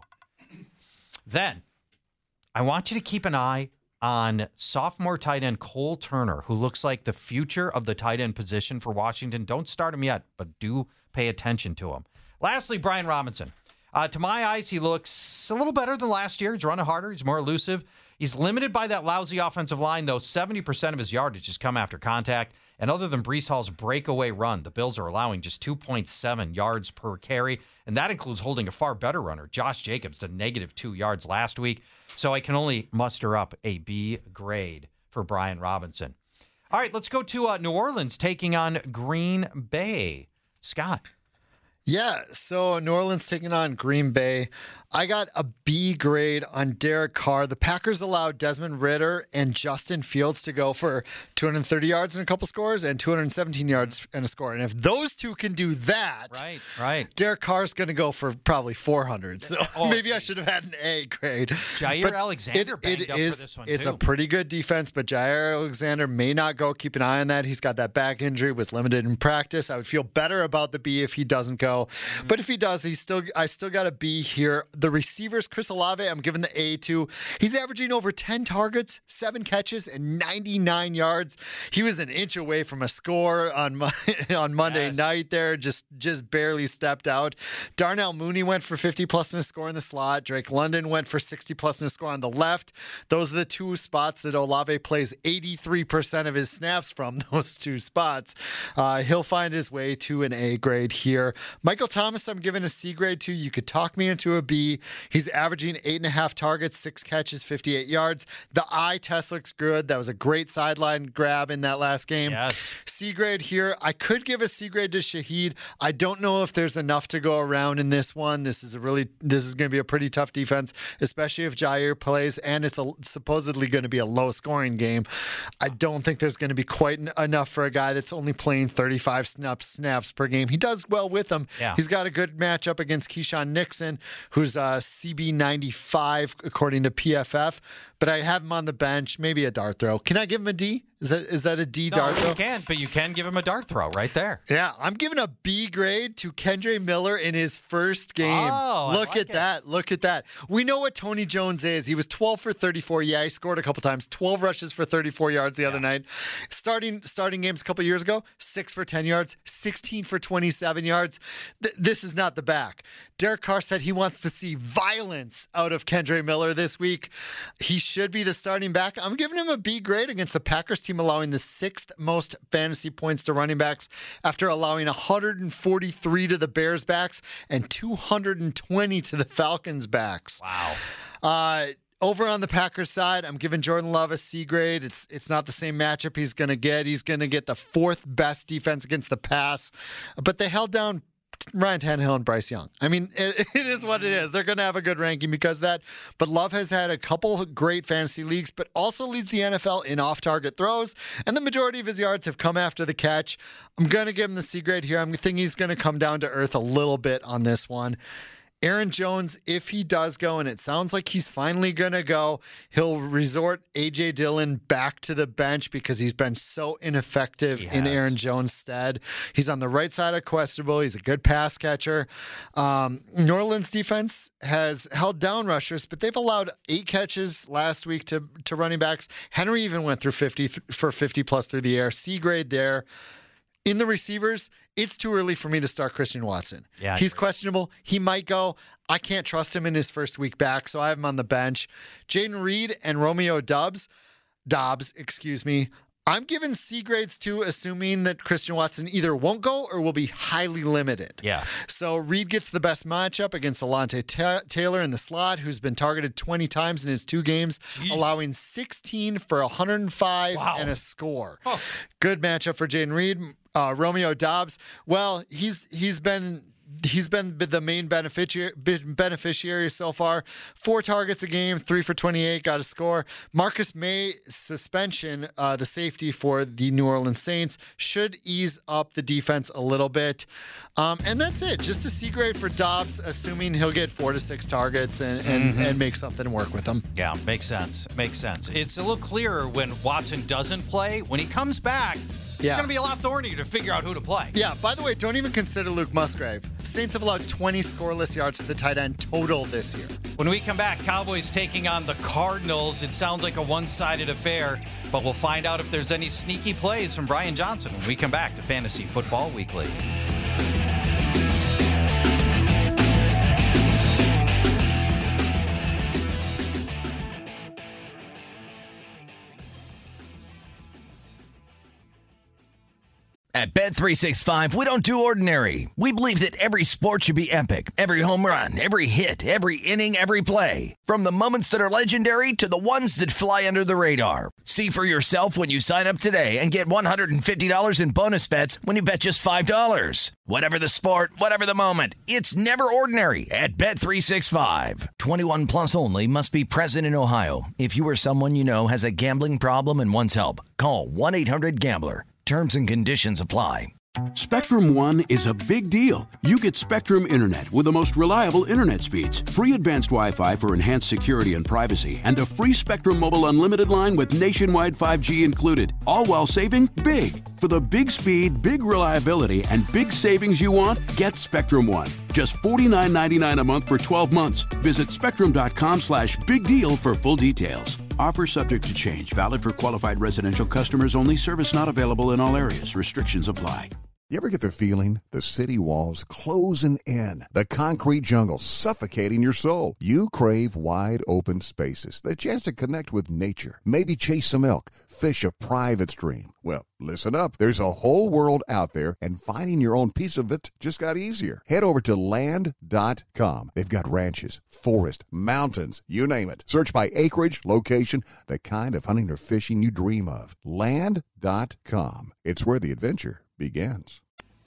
Then, I want you to keep an eye on sophomore tight end Cole Turner, who looks like the future of the tight end position for Washington. Don't start him yet, but do pay attention to him. Lastly, Brian Robinson. Uh, to my eyes, he looks a little better than last year. He's running harder. He's more elusive. He's limited by that lousy offensive line, though. seventy percent of his yardage has come after contact. And other than Breece Hall's breakaway run, the Bills are allowing just two point seven yards per carry. And that includes holding a far better runner, Josh Jacobs, to negative two yards last week. So I can only muster up a B grade for Brian Robinson. All right, let's go to uh, New Orleans taking on Green Bay. Scott. Yeah, so New Orleans taking on Green Bay. I got a B grade on Derek Carr. The Packers allowed Desmond Ridder and Justin Fields to go for two hundred thirty yards and a couple scores and two hundred seventeen yards and a score. And if those two can do that, right, right, Derek Carr's going to go for probably four hundred. So oh, maybe I should have had an A grade. Jair but Alexander it, banged it up is, for this one, It's too. a pretty good defense, but Jair Alexander may not go. Keep an eye on that. He's got that back injury, was limited in practice. I would feel better about the B if he doesn't go. go. Mm-hmm. But if he does, he's still I still got a B here. The receivers, Chris Olave, I'm giving the A to. He's averaging over ten targets, seven catches, and ninety-nine yards. He was an inch away from a score on on Monday yes. night there, just just barely stepped out. Darnell Mooney went for fifty plus in a score in the slot. Drake London went for sixty plus in a score on the left. Those are the two spots that Olave plays eighty-three percent of his snaps from, those two spots. Uh, he'll find his way to an A grade here. Michael Thomas, I'm giving a C grade to. You could talk me into a B. He's averaging eight and a half targets, six catches, fifty-eight yards. The eye test looks good. That was a great sideline grab in that last game. Yes. C grade here. I could give a C grade to Shaheed. I don't know if there's enough to go around in this one. This is a really, this is going to be a pretty tough defense, especially if Jair plays, and it's a, supposedly going to be a low scoring game. I don't think there's going to be quite n- enough for a guy that's only playing thirty-five snaps, snaps per game. He does well with them. Yeah. He's got a good matchup against Keyshawn Nixon, who's uh, C B ninety-five according to P F F. But I have him on the bench, maybe a dart throw. Can I give him a D? Is that is that a D no, dart throw? You can, but you can give him a dart throw right there. Yeah, I'm giving a B grade to Kendre Miller in his first game. Oh, Look like at it. that. Look at that. We know what Tony Jones is. He was twelve for thirty-four. Yeah, he scored a couple times. twelve rushes for thirty-four yards the yeah. other night. Starting starting games a couple years ago, six for ten yards, sixteen for twenty-seven yards. Th- this is not the back. Derek Carr said he wants to see violence out of Kendre Miller this week. He should be the starting back. I'm giving him a B grade against the Packers team, allowing the sixth most fantasy points to running backs after allowing one hundred forty-three to the Bears backs and two hundred twenty to the Falcons backs. Wow. Uh, Over on the Packers side, I'm giving Jordan Love a C grade. It's it's not the same matchup he's going to get. He's going to get the fourth best defense against the pass, but they held down Ryan Tannehill and Bryce Young. I mean, it, it is what it is. They're going to have a good ranking because of that. But Love has had a couple of great fantasy leagues, but also leads the N F L in off-target throws, and the majority of his yards have come after the catch. I'm going to give him the C grade here. I'm thinking he's going to come down to earth a little bit on this one. Aaron Jones, if he does go, and it sounds like he's finally going to go, he'll resort A J Dillon back to the bench because he's been so ineffective in Aaron Jones' stead. He's on the right side of questionable. He's a good pass catcher. Um, New Orleans defense has held down rushers, but they've allowed eight catches last week to, to running backs. Henry even went through fifty for fifty plus through the air. C grade there. In the receivers, it's too early for me to start Christian Watson. Yeah, He's questionable. He might go. I can't trust him in his first week back, so I have him on the bench. Jaden Reed and Romeo Doubs, Dobbs, excuse me, I'm giving C grades to, assuming that Christian Watson either won't go or will be highly limited. Yeah. So Reed gets the best matchup against Alontae Ta- Taylor in the slot, who's been targeted twenty times in his two games, Jeez. allowing sixteen for one hundred five wow. and a score. Oh. Good matchup for Jaden Reed. Uh, Romeo Doubs, well, he's he's been he's been the main beneficiary beneficiary so far. Four targets a game, three for twenty-eight, got a score. Marcus May suspension, uh, the safety for the New Orleans Saints, should ease up the defense a little bit. Um, and that's it. Just a C grade for Dobbs, assuming he'll get four to six targets and, and, mm-hmm. and make something work with them. Yeah, makes sense. Makes sense. It's a little clearer when Watson doesn't play. When he comes back, it's yeah. going to be a lot thornier to figure out who to play. Yeah, by the way, don't even consider Luke Musgrave. Saints have allowed twenty scoreless yards to the tight end total this year. When we come back, Cowboys taking on the Cardinals. It sounds like a one-sided affair, but we'll find out if there's any sneaky plays from Brian Johnson when we come back to Fantasy Football Weekly. At Bet three sixty-five, we don't do ordinary. We believe that every sport should be epic. Every home run, every hit, every inning, every play. From the moments that are legendary to the ones that fly under the radar. See for yourself when you sign up today and get one hundred fifty dollars in bonus bets when you bet just five dollars. Whatever the sport, whatever the moment, it's never ordinary at Bet three sixty-five. twenty-one plus only. Must be present in Ohio. If you or someone you know has a gambling problem and wants help, call one eight hundred gambler. Terms and conditions apply. Spectrum One is a big deal. You get Spectrum Internet with the most reliable internet speeds, free advanced Wi-Fi for enhanced security and privacy, and a free Spectrum Mobile Unlimited line with nationwide five G included, all while saving big. For the big speed, big reliability, and big savings you want, get Spectrum One. Just forty-nine ninety-nine a month for twelve months. Visit spectrum.com slash big deal for full details. Offer subject to change. Valid for qualified residential customers only. Service not available in all areas. Restrictions apply. You ever get the feeling the city walls closing in, the concrete jungle suffocating your soul? You crave wide open spaces, the chance to connect with nature, maybe chase some elk, fish a private stream. Well, listen up. There's a whole world out there, and finding your own piece of it just got easier. Head over to land dot com. They've got ranches, forest, mountains, you name it. Search by acreage, location, the kind of hunting or fishing you dream of. land dot com. It's where the adventure begins.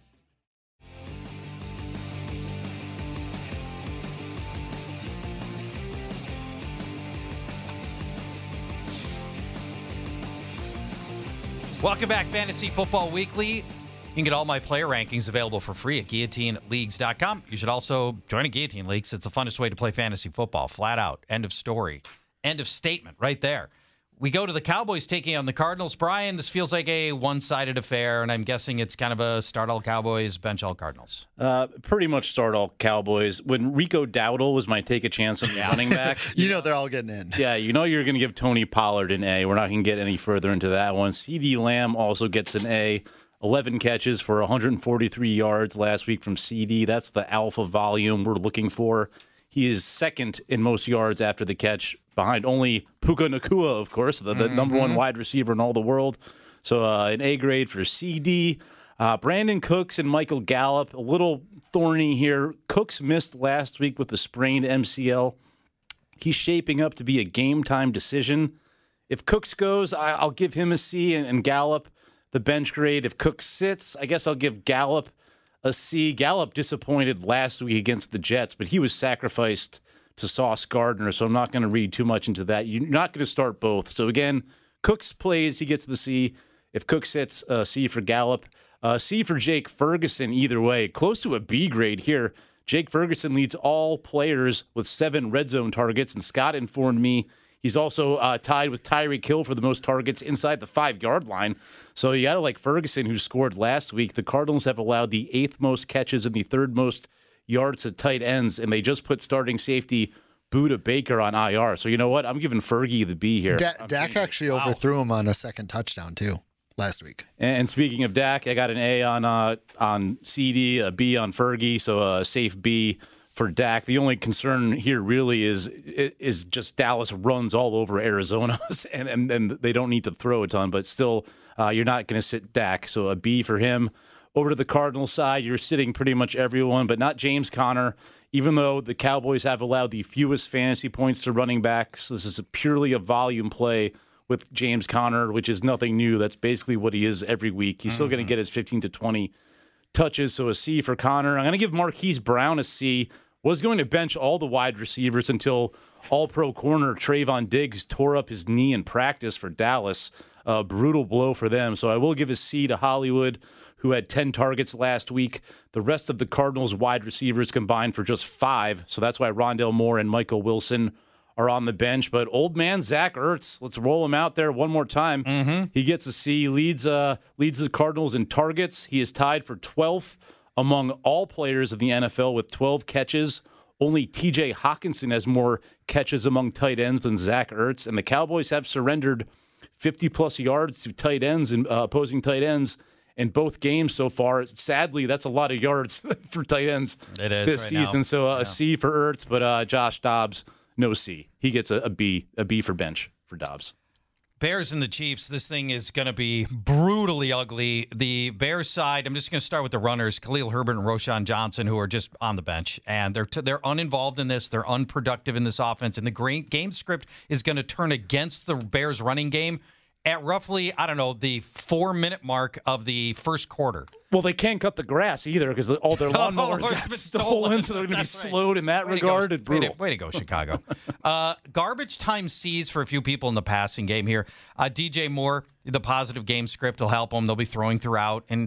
Welcome back, Fantasy Football Weekly. You can get all my player rankings available for free at guillotine leagues dot com. You should also join a Guillotine Leagues. It's the funnest way to play fantasy football. Flat out. End of story. End of statement right there. We go to the Cowboys taking on the Cardinals. Brian, this feels like a one-sided affair, and I'm guessing it's kind of a start all Cowboys, bench all Cardinals. Uh, pretty much start all Cowboys. When Rico Dowdle was my take a chance on the running back. you know they're all getting in. Yeah, you know you're going to give Tony Pollard an A. We're not going to get any further into that one. CeeDee Lamb also gets an A. eleven catches for one hundred forty-three yards last week from C D. That's the alpha volume we're looking for. He is second in most yards after the catch, behind only Puka Nacua, of course, the, the mm-hmm. number one wide receiver in all the world. So uh, an A grade for C D. Uh, Brandon Cooks and Michael Gallup, a little thorny here. Cooks missed last week with the sprained M C L. He's shaping up to be a game-time decision. If Cooks goes, I, I'll give him a C, and, and Gallup the bench grade. If Cooks sits, I guess I'll give Gallup a C. Gallup disappointed last week against the Jets, but he was sacrificed to Sauce Gardner, so I'm not going to read too much into that. You're not going to start both. So again, Cooks plays, he gets the C. If Cooks sits, uh, C for Gallup. Uh, C for Jake Ferguson either way. Close to a B grade here. Jake Ferguson leads all players with seven red zone targets, and Scott informed me he's also uh, tied with Tyreek Hill for the most targets inside the five-yard line. So you got to like Ferguson, who scored last week. The Cardinals have allowed the eighth most catches and the third most yards at tight ends, and they just put starting safety Budda Baker on I R. So you know what? I'm giving Fergie the B here. Da- Dak thinking, actually wow. overthrew him on a second touchdown, too, last week. And speaking of Dak, I got an A on uh, on C D, a B on Fergie, so a safe B for Dak. The only concern here really is is just Dallas runs all over Arizona, and, and, and they don't need to throw a ton, but still, uh, you're not going to sit Dak, so a B for him. Over to the Cardinals side, you're sitting pretty much everyone, but not James Conner, even though the Cowboys have allowed the fewest fantasy points to running backs. This is a purely a volume play with James Conner, which is nothing new. That's basically what he is every week. He's mm-hmm. still going to get his fifteen to twenty touches, so a C for Conner. I'm going to give Marquise Brown a C. Was going to bench all the wide receivers until all-pro corner Trayvon Diggs tore up his knee in practice for Dallas. A brutal blow for them. So I will give a C to Hollywood, who had ten targets last week. The rest of the Cardinals wide receivers combined for just five. So that's why Rondale Moore and Michael Wilson are on the bench. But old man Zach Ertz, let's roll him out there one more time. Mm-hmm. He gets a C, leads, uh, leads the Cardinals in targets. He is tied for twelfth among all players of the N F L with twelve catches. Only T J Hawkinson has more catches among tight ends than Zach Ertz. And the Cowboys have surrendered fifty-plus yards to tight ends and uh, opposing tight ends in both games so far. Sadly, that's a lot of yards for tight ends it is this right season. Now. So uh, yeah. a C for Ertz, but uh, Josh Dobbs, no C. He gets a, a B, a B for bench for Dobbs. Bears and the Chiefs, this thing is going to be brutally ugly. The Bears side, I'm just going to start with the runners, Khalil Herbert and Roshan Johnson, who are just on the bench. And they're t- they're uninvolved in this. They're unproductive in this offense. And the gra- game script is going to turn against the Bears running game at roughly, I don't know, the four-minute mark of the first quarter. Well, they can't cut the grass either because all their lawnmowers oh, got stolen, so they're going to be slowed right. in that way regard. It's brutal. Way to, way to go, Chicago. uh, garbage time C's for a few people in the passing game here. Uh, D J Moore, the positive game script will help them. They'll be throwing throughout. And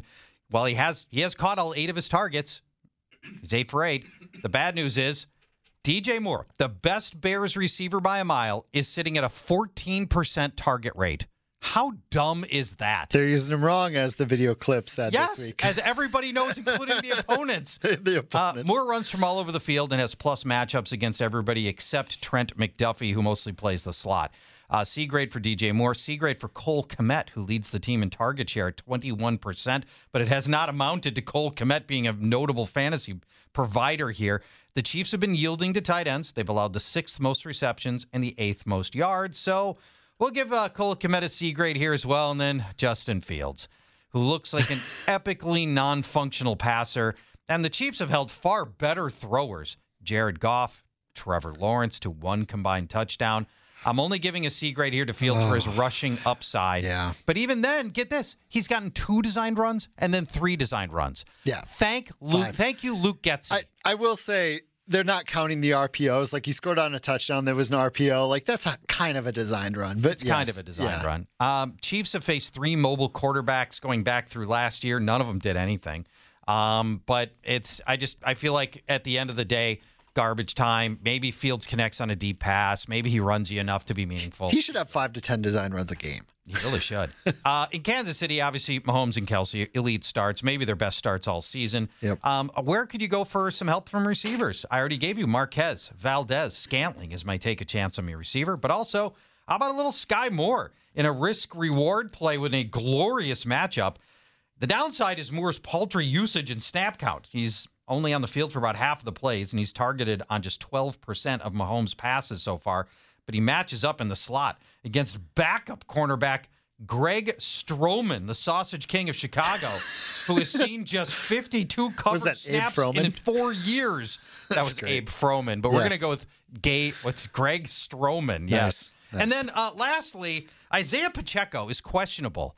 Well, he has he has caught all eight of his targets. He's eight for eight. The bad news is D J Moore, the best Bears receiver by a mile, is sitting at a fourteen percent target rate. How dumb is that? They're using him wrong, as the video clip said yes, this week. as everybody knows, including the opponents. the opponents. Uh, Moore runs from all over the field and has plus matchups against everybody except Trent McDuffie, who mostly plays the slot. Uh, C grade for D J Moore. C grade for Cole Kmet, who leads the team in target share at twenty-one percent, but it has not amounted to Cole Kmet being a notable fantasy provider here. The Chiefs have been yielding to tight ends. They've allowed the sixth most receptions and the eighth most yards, so we'll give uh, Cole Kmet a C grade here as well, and then Justin Fields, who looks like an epically non-functional passer. And the Chiefs have held far better throwers, Jared Goff, Trevor Lawrence, to one combined touchdown. I'm only giving a C grade here to Fields oh. for his rushing upside. Yeah. But even then, get this, he's gotten two designed runs and then three designed runs. Yeah. Thank Luke. Five. Thank you, Luke Getsy. I, I will say, they're not counting the R P Os. Like, he scored on a touchdown. There was an R P O. Like, that's a kind of a designed run. But it's yes, kind of a designed yeah. run. Um, Chiefs have faced three mobile quarterbacks going back through last year. None of them did anything. Um, but it's, I just, I feel like at the end of the day, garbage time. Maybe Fields connects on a deep pass. Maybe he runs you enough to be meaningful. He should have five to ten design runs a game. He really should. uh, in Kansas City, obviously, Mahomes and Kelsey, elite starts, maybe their best starts all season. Yep. Um, where could you go for some help from receivers? I already gave you Marquez, Valdez, Scantling is my take a chance on your receiver. But also, how about a little Sky Moore in a risk-reward play with a glorious matchup? The downside is Moore's paltry usage and snap count. He's only on the field for about half of the plays, and he's targeted on just twelve percent of Mahomes' passes so far. But he matches up in the slot against backup cornerback Greg Stroman, the Sausage King of Chicago, who has seen just fifty-two covered snaps in four years. That was great. Abe Froman, but yes. we're going to go with Gay with Greg Stroman. Yes. Nice. Nice. And then uh, lastly, Isaiah Pacheco is questionable,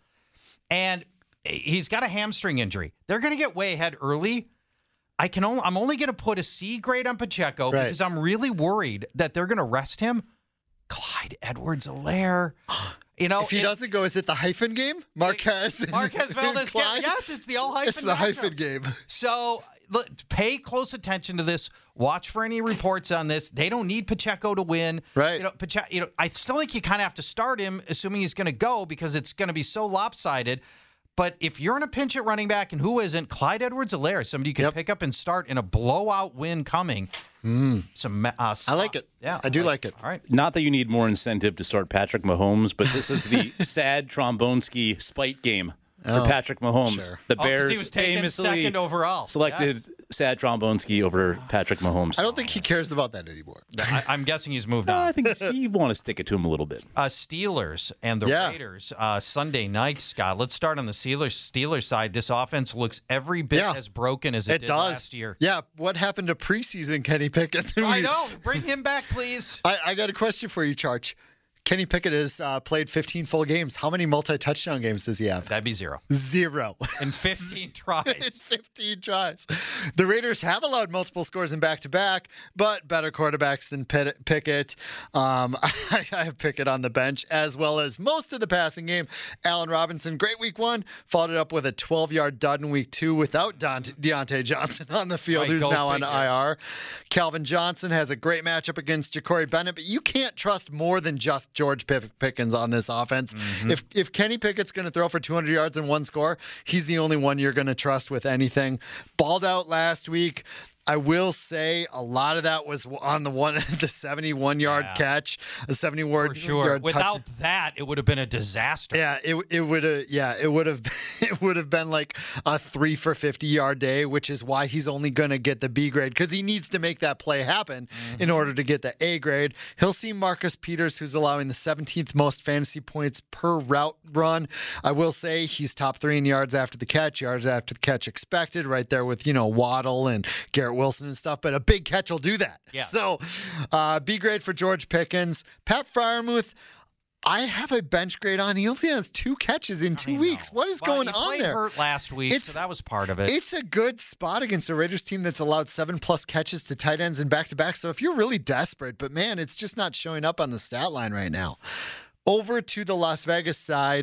and he's got a hamstring injury. They're going to get way ahead early. I can only, I'm only going to put a C grade on Pacheco right. because I'm really worried that they're going to rest him. Clyde Edwards-Helaire. You know, if he it, doesn't go, is it the hyphen game? Marquez. Marquez Valdez. Yes, it's the all hyphen. It's the matchup. hyphen game. So look, pay close attention to this. Watch for any reports on this. They don't need Pacheco to win. Right. You know, Pacheco, you know, I still think you kind of have to start him, assuming he's going to go, because it's going to be so lopsided. But if you're in a pinch at running back, and who isn't, Clyde Edwards-Helaire, somebody you can yep. pick up and start in a blowout win coming. Mm. Some, uh, I like it. Yeah, I do like, like it. All right. Not that you need more incentive to start Patrick Mahomes, but this is the sad Trombonsky spite game for oh, Patrick Mahomes. Sure. The oh, Bears he was taken famously second overall. selected yes. Sad Trombonsky over Patrick Mahomes. I don't think he cares about that anymore. I, I'm guessing he's moved on. Uh, I think he want to stick it to him a little bit. Uh, Steelers and the yeah. Raiders uh, Sunday night, Scott. Let's start on the Steelers Steelers side. This offense looks every bit yeah. as broken as it, it did does. last year. Yeah, what happened to preseason Kenny Pickett? I know. Bring him back, please. I, I got a question for you, Charge. Kenny Pickett has uh, played fifteen full games. How many multi-touchdown games does he have? That'd be zero. Zero. In fifteen tries. In fifteen tries. The Raiders have allowed multiple scores in back-to-back, but better quarterbacks than Pickett. Um, I, I have Pickett on the bench, as well as most of the passing game. Allen Robinson, great week one. Followed it up with a twelve-yard dud in week two without Dante, Deontay Johnson on the field, right, who's now figure. on I R. Calvin Johnson has a great matchup against Ja'Cory Bennett, but you can't trust more than just George Pickens on this offense. Mm-hmm. If if Kenny Pickett's going to throw for two hundred yards and one score, he's the only one you're going to trust with anything. Balled out last week. I will say a lot of that was on the one, the seventy-one yard yeah. catch, a seventy-one For sure. yard Without touch. that, it would have been a disaster. Yeah, it it would have. Yeah, it would have. It would have been like a three for fifty yard day, which is why he's only going to get the B grade, because he needs to make that play happen mm-hmm. in order to get the A grade. He'll see Marcus Peters, who's allowing the seventeenth most fantasy points per route run. I will say he's top three in yards after the catch, yards after the catch expected, right there with you know Waddle and Garrett Wilson and stuff, but a big catch will do that. Yeah. So uh, B grade for George Pickens. Pat Freiermuth, I have a bench grade on. He only has two catches in two weeks. What is well, going he on played there? Hurt last week, it's, so that was part of it. It's a good spot against a Raiders team that's allowed seven plus catches to tight ends and back to back. So if you're really desperate, but man, it's just not showing up on the stat line right now. Over to the Las Vegas side,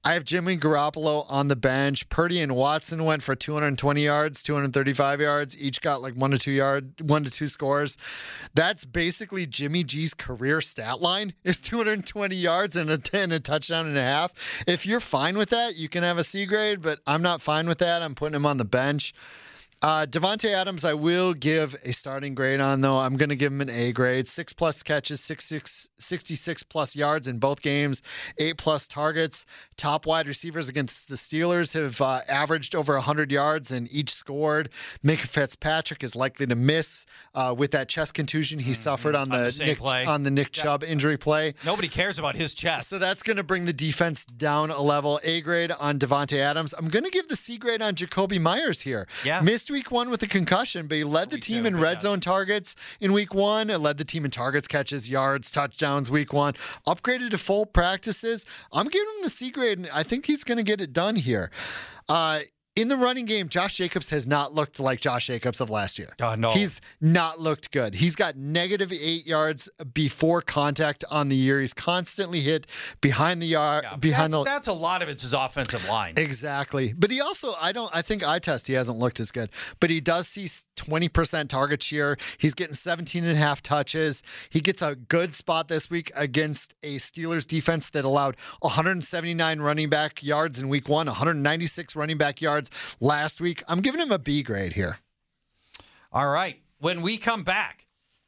I have Jimmy Garoppolo on the bench. Purdy and Watson went for two hundred twenty yards, two hundred thirty-five yards. Each got like one to two yard, one to two scores. That's basically Jimmy G's career stat line is two hundred twenty yards and a ten, a touchdown and a half. If you're fine with that, you can have a C grade, but I'm not fine with that. I'm putting him on the bench. Uh, Devontae Adams, I will give a starting grade on, though. I'm going to give him an A grade. Six plus catches, six, six, sixty-six plus yards in both games, eight plus targets. Top wide receivers against the Steelers have uh, averaged over one hundred yards and each scored. Minka Fitzpatrick is likely to miss uh, with that chest contusion he mm-hmm. suffered on, on the, the Nick, play. on the Nick yeah. Chubb injury play. Nobody cares about his chest. So that's going to bring the defense down a level. A grade on Devontae Adams. I'm going to give the C grade on Jacoby Myers here. Yeah. Missed week one with a concussion, but he led the team in red zone targets in week one. It led the team in targets, catches, yards, touchdowns week one. Upgraded to full practices. I'm giving him the C grade, and I think he's going to get it done here. Uh, In the running game, Josh Jacobs has not looked like Josh Jacobs of last year. Oh, no. He's not looked good. He's got negative eight yards before contact on the year. He's constantly hit behind the yard. Yeah, behind that's, the. That's a lot of it's his offensive line. Exactly. But he also, I don't, I think eye test, he hasn't looked as good. But he does see twenty percent target share. He's getting seventeen and a half touches. He gets a good spot this week against a Steelers defense that allowed one hundred seventy-nine running back yards in week one, one hundred ninety-six running back yards last week. I'm giving him a B grade here. All right. When we come back,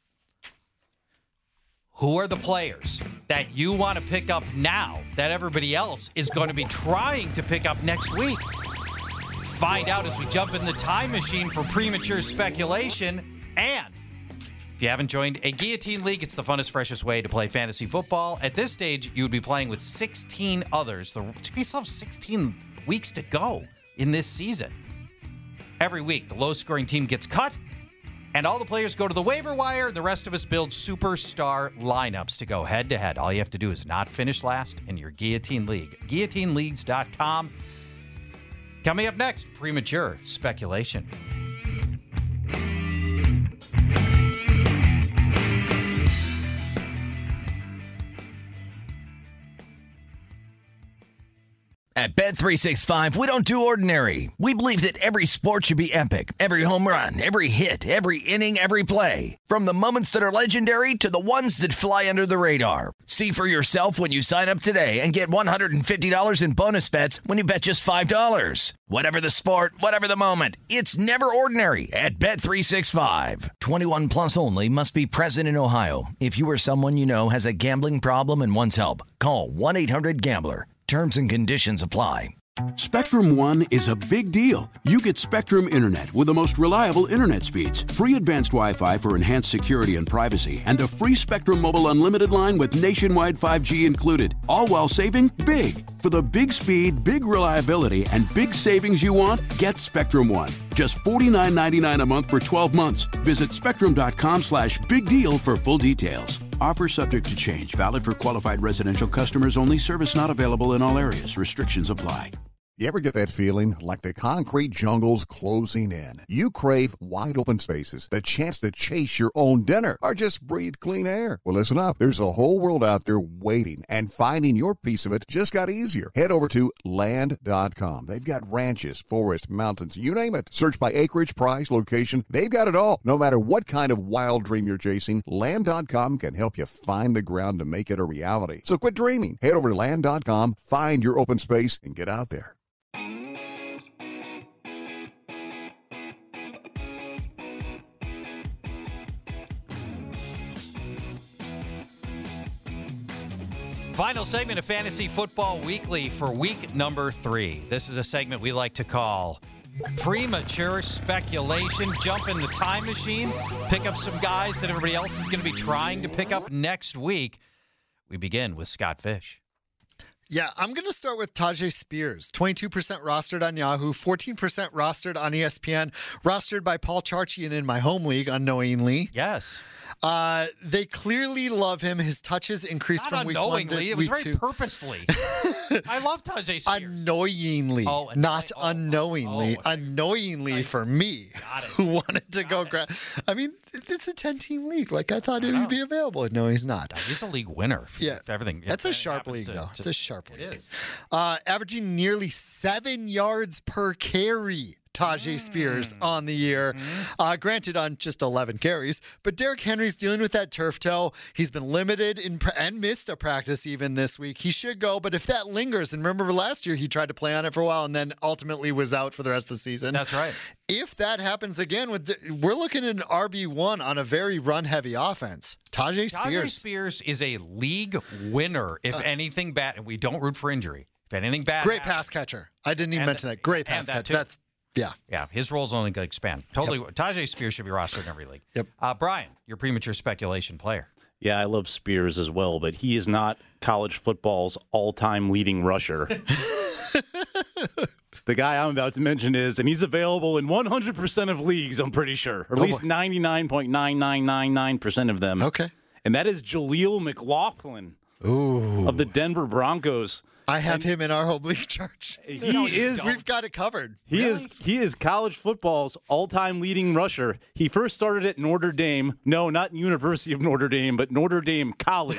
who are the players that you want to pick up now that everybody else is going to be trying to pick up next week? Find out as we jump in the time machine for premature speculation. And if you haven't joined a Guillotine League, it's the funnest, freshest way to play fantasy football. At this stage, you would be playing with sixteen others. The, we still have sixteen weeks to go in this season. Every week, the lowest-scoring team gets cut, and all the players go to the waiver wire. The rest of us build superstar lineups to go head-to-head. All you have to do is not finish last in your Guillotine League. guillotine leagues dot com. Coming up next, premature speculation. At Bet three sixty-five, we don't do ordinary. We believe that every sport should be epic. Every home run, every hit, every inning, every play. From the moments that are legendary to the ones that fly under the radar. See for yourself when you sign up today and get one hundred fifty dollars in bonus bets when you bet just five dollars. Whatever the sport, whatever the moment, it's never ordinary at Bet three sixty-five. twenty-one plus only. Must be present in Ohio. If you or someone you know has a gambling problem and wants help, call one eight hundred gambler. Terms and conditions apply. Spectrum One is a big deal. You get Spectrum Internet with the most reliable internet speeds, free advanced Wi-Fi for enhanced security and privacy, and a free Spectrum Mobile Unlimited line with nationwide five G included, all while saving big. For the big speed, big reliability, and big savings you want, get Spectrum One. Just forty-nine ninety-nine a month for twelve months. Visit spectrum.com slash big deal for full details. Offer subject to change. Valid for qualified residential customers only. Service not available in all areas. Restrictions apply. You ever get that feeling like the concrete jungle's closing in? You crave wide open spaces, the chance to chase your own dinner, or just breathe clean air. Well, listen up. There's a whole world out there waiting, and finding your piece of it just got easier. Head over to land dot com. They've got ranches, forests, mountains, you name it. Search by acreage, price, location. They've got it all. No matter what kind of wild dream you're chasing, land dot com can help you find the ground to make it a reality. So quit dreaming. Head over to land dot com, find your open space, and get out there. Final segment of Fantasy Football Weekly for week number three. This is a segment we like to call Premature Speculation. Jump in the time machine, pick up some guys that everybody else is going to be trying to pick up next week. We begin with Scott Fish. Yeah, I'm going to start with Tyjae Spears. twenty-two percent rostered on Yahoo, fourteen percent rostered on E S P N, rostered by Paul Charchian in my home league, unknowingly. Yes. Uh, they clearly love him. His touches increased Not from week one to unknowingly. It was week very two. purposely. I love Tajay Spears. Annoyingly, Oh, annoy- not oh, unknowingly. oh, Annoyingly for me, Got it. who wanted to Got go it. grab. I mean, it's a ten-team league. Like I thought he would be available. No, he's not. He's a league winner. If, Yeah, if everything. That's if a sharp happens league, to- though. to- It's a sharp league. It is. Uh, averaging nearly seven yards per carry. Tajay Spears Mm. on the year. Mm-hmm. Uh, granted, on just eleven carries. But Derrick Henry's dealing with that turf toe. He's been limited in pra- and missed a practice even this week. He should go. But if that lingers, and remember last year he tried to play on it for a while and then ultimately was out for the rest of the season. That's right. If that happens again, with we're looking at an R B one on a very run-heavy offense. Tajay Tajay Spears. Spears is a league winner. If Uh, anything bad, and we don't root for injury. If anything bad, Great happens- pass catcher. I didn't even And mention the- that. Great and pass that catcher. too. That's yeah. Yeah, his role's only going to expand. Totally. Tajay Spears should be rostered in every league. Yep. Uh, Brian, your premature speculation player. Yeah, I love Spears as well, but he is not college football's all-time leading rusher. The guy I'm about to mention is, and he's available in one hundred percent of leagues, I'm pretty sure, or at Oh, least boy. ninety-nine point nine nine nine nine percent of them. Okay. And that is Jaleel McLaughlin Ooh. of the Denver Broncos. I have him in our home league church. He is We've got it covered. He is he is college football's all-time leading rusher. He first started at Notre Dame. No, not University of Notre Dame, but Notre Dame College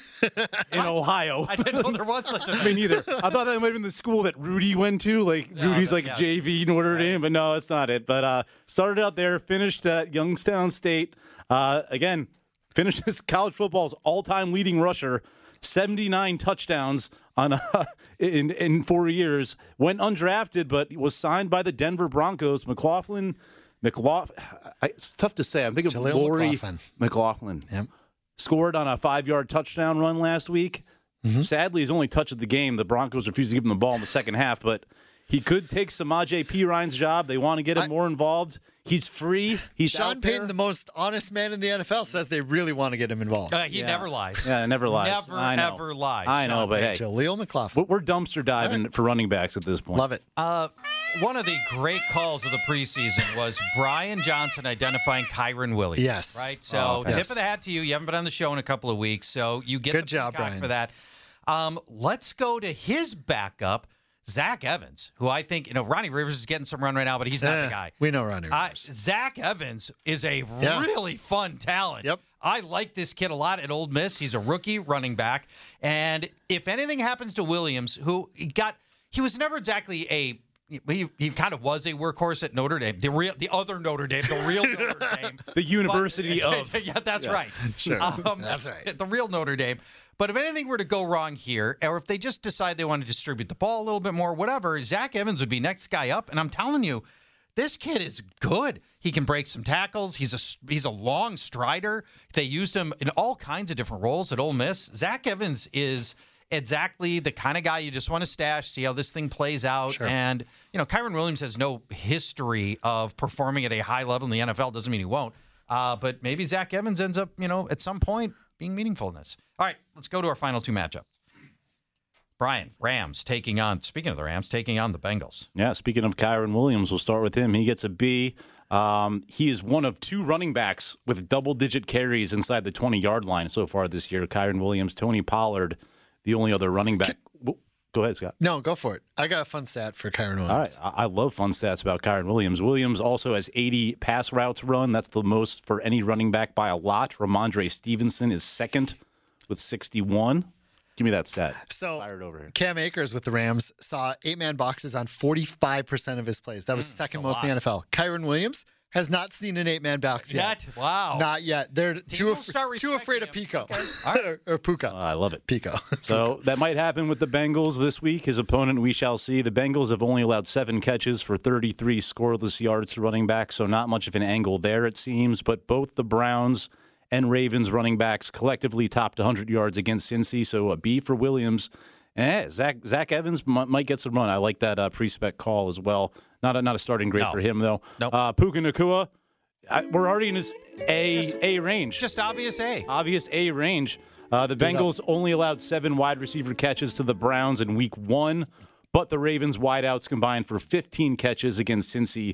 in Ohio. I didn't know there was such a Me neither. I thought that might have been the school that Rudy went to. Like No, Rudy's that- like yes. J V Notre Dame, but no, it's not it. But uh, started out there, finished at Youngstown State. Uh, again, finished as college football's all-time leading rusher. seventy-nine touchdowns on uh, in in four years. Went undrafted, but was signed by the Denver Broncos. McLaughlin, McLaughlin. It's tough to say. I'm thinking of Jaleel Lori McLaughlin. McLaughlin. Yep. Scored on a five-yard touchdown run last week. Mm-hmm. Sadly, his only touch of the game. The Broncos refused to give him the ball in the second half, but he could take Samaje Perine's job. They want to get him I- more involved. He's free. He's Sean out there. Payton, the most honest man in the N F L, says they really want to get him involved. Uh, he Yeah. never lies. Yeah, never lies. Never, I know. ever lies. I know, Sean but hey, Jaleel McLaughlin. we're dumpster diving for running backs at this point. Love it. Uh, one of the great calls of the preseason was Brian Johnson identifying Kyron Williams. Yes. Right? So, Oh, tip yes. of the hat to you. You haven't been on the show in a couple of weeks, so you get Good the job, peacock Brian. for that. Um, let's go to his backup, Zach Evans, who I think, you know, Ronnie Rivers is getting some run right now, but he's not Eh, the guy. We know Ronnie Uh, Rivers. Zach Evans is a Yeah. really fun talent. Yep. I like this kid a lot at Ole Miss. He's a rookie running back. And if anything happens to Williams, who he got, he was never exactly a, he, he kind of was a workhorse at Notre Dame, the real, the other Notre Dame, the real Notre Dame. The University But- of. yeah, that's right. Sure. Um, That's right. The real Notre Dame. But if anything were to go wrong here, or if they just decide they want to distribute the ball a little bit more, whatever, Zach Evans would be next guy up. And I'm telling you, this kid is good. He can break some tackles. He's a he's a long strider. They used him in all kinds of different roles at Ole Miss. Zach Evans is exactly the kind of guy you just want to stash, see how this thing plays out. Sure. And, you know, Kyron Williams has no history of performing at a high level in the N F L. Doesn't mean he won't. Uh, but maybe Zach Evans ends up, you know, at some point being meaningful in this. All right, let's go to our final two matchups. Brian, Rams taking on, speaking of the Rams, taking on the Bengals. Yeah, speaking of Kyron Williams, we'll start with him. He gets a B. Um, he is one of two running backs with double-digit carries inside the twenty-yard line so far this year. Kyron Williams, Tony Pollard, the only other running back. Go ahead, Scott. No, go for it. I got a fun stat for Kyron Williams. All right. I I love fun stats about Kyron Williams. Williams also has eighty pass routes run. That's the most for any running back by a lot. Ramondre Stevenson is second with sixty-one. Give me that stat. So Fire it over here. Cam Akers with the Rams saw eight-man boxes on forty-five percent of his plays. That was second most in the N F L. Kyron Williams has not seen an eight-man box yet. Yet? Wow. Not yet. They're too, will af- start too afraid of respecting Pico. him. Okay. or, or Puka. Uh, I love it. Pico. So that might happen with the Bengals this week. His opponent, we shall see. The Bengals have only allowed seven catches for thirty-three scoreless yards to running back, so not much of an angle there, it seems. But both the Browns and Ravens running backs collectively topped one hundred yards against Cincy, so a B for Williams. Eh, Zach Zach Evans m- might get some run. I like that uh, pre-spec call as well. Not a, not a starting grade No. for him, though. Nope. Uh, Puka Nacua, I, we're already in his A, A range. Just obvious A. Obvious A range. Uh, the Bengals only allowed seven wide receiver catches to the Browns in week one, but the Ravens wideouts combined for fifteen catches against Cincy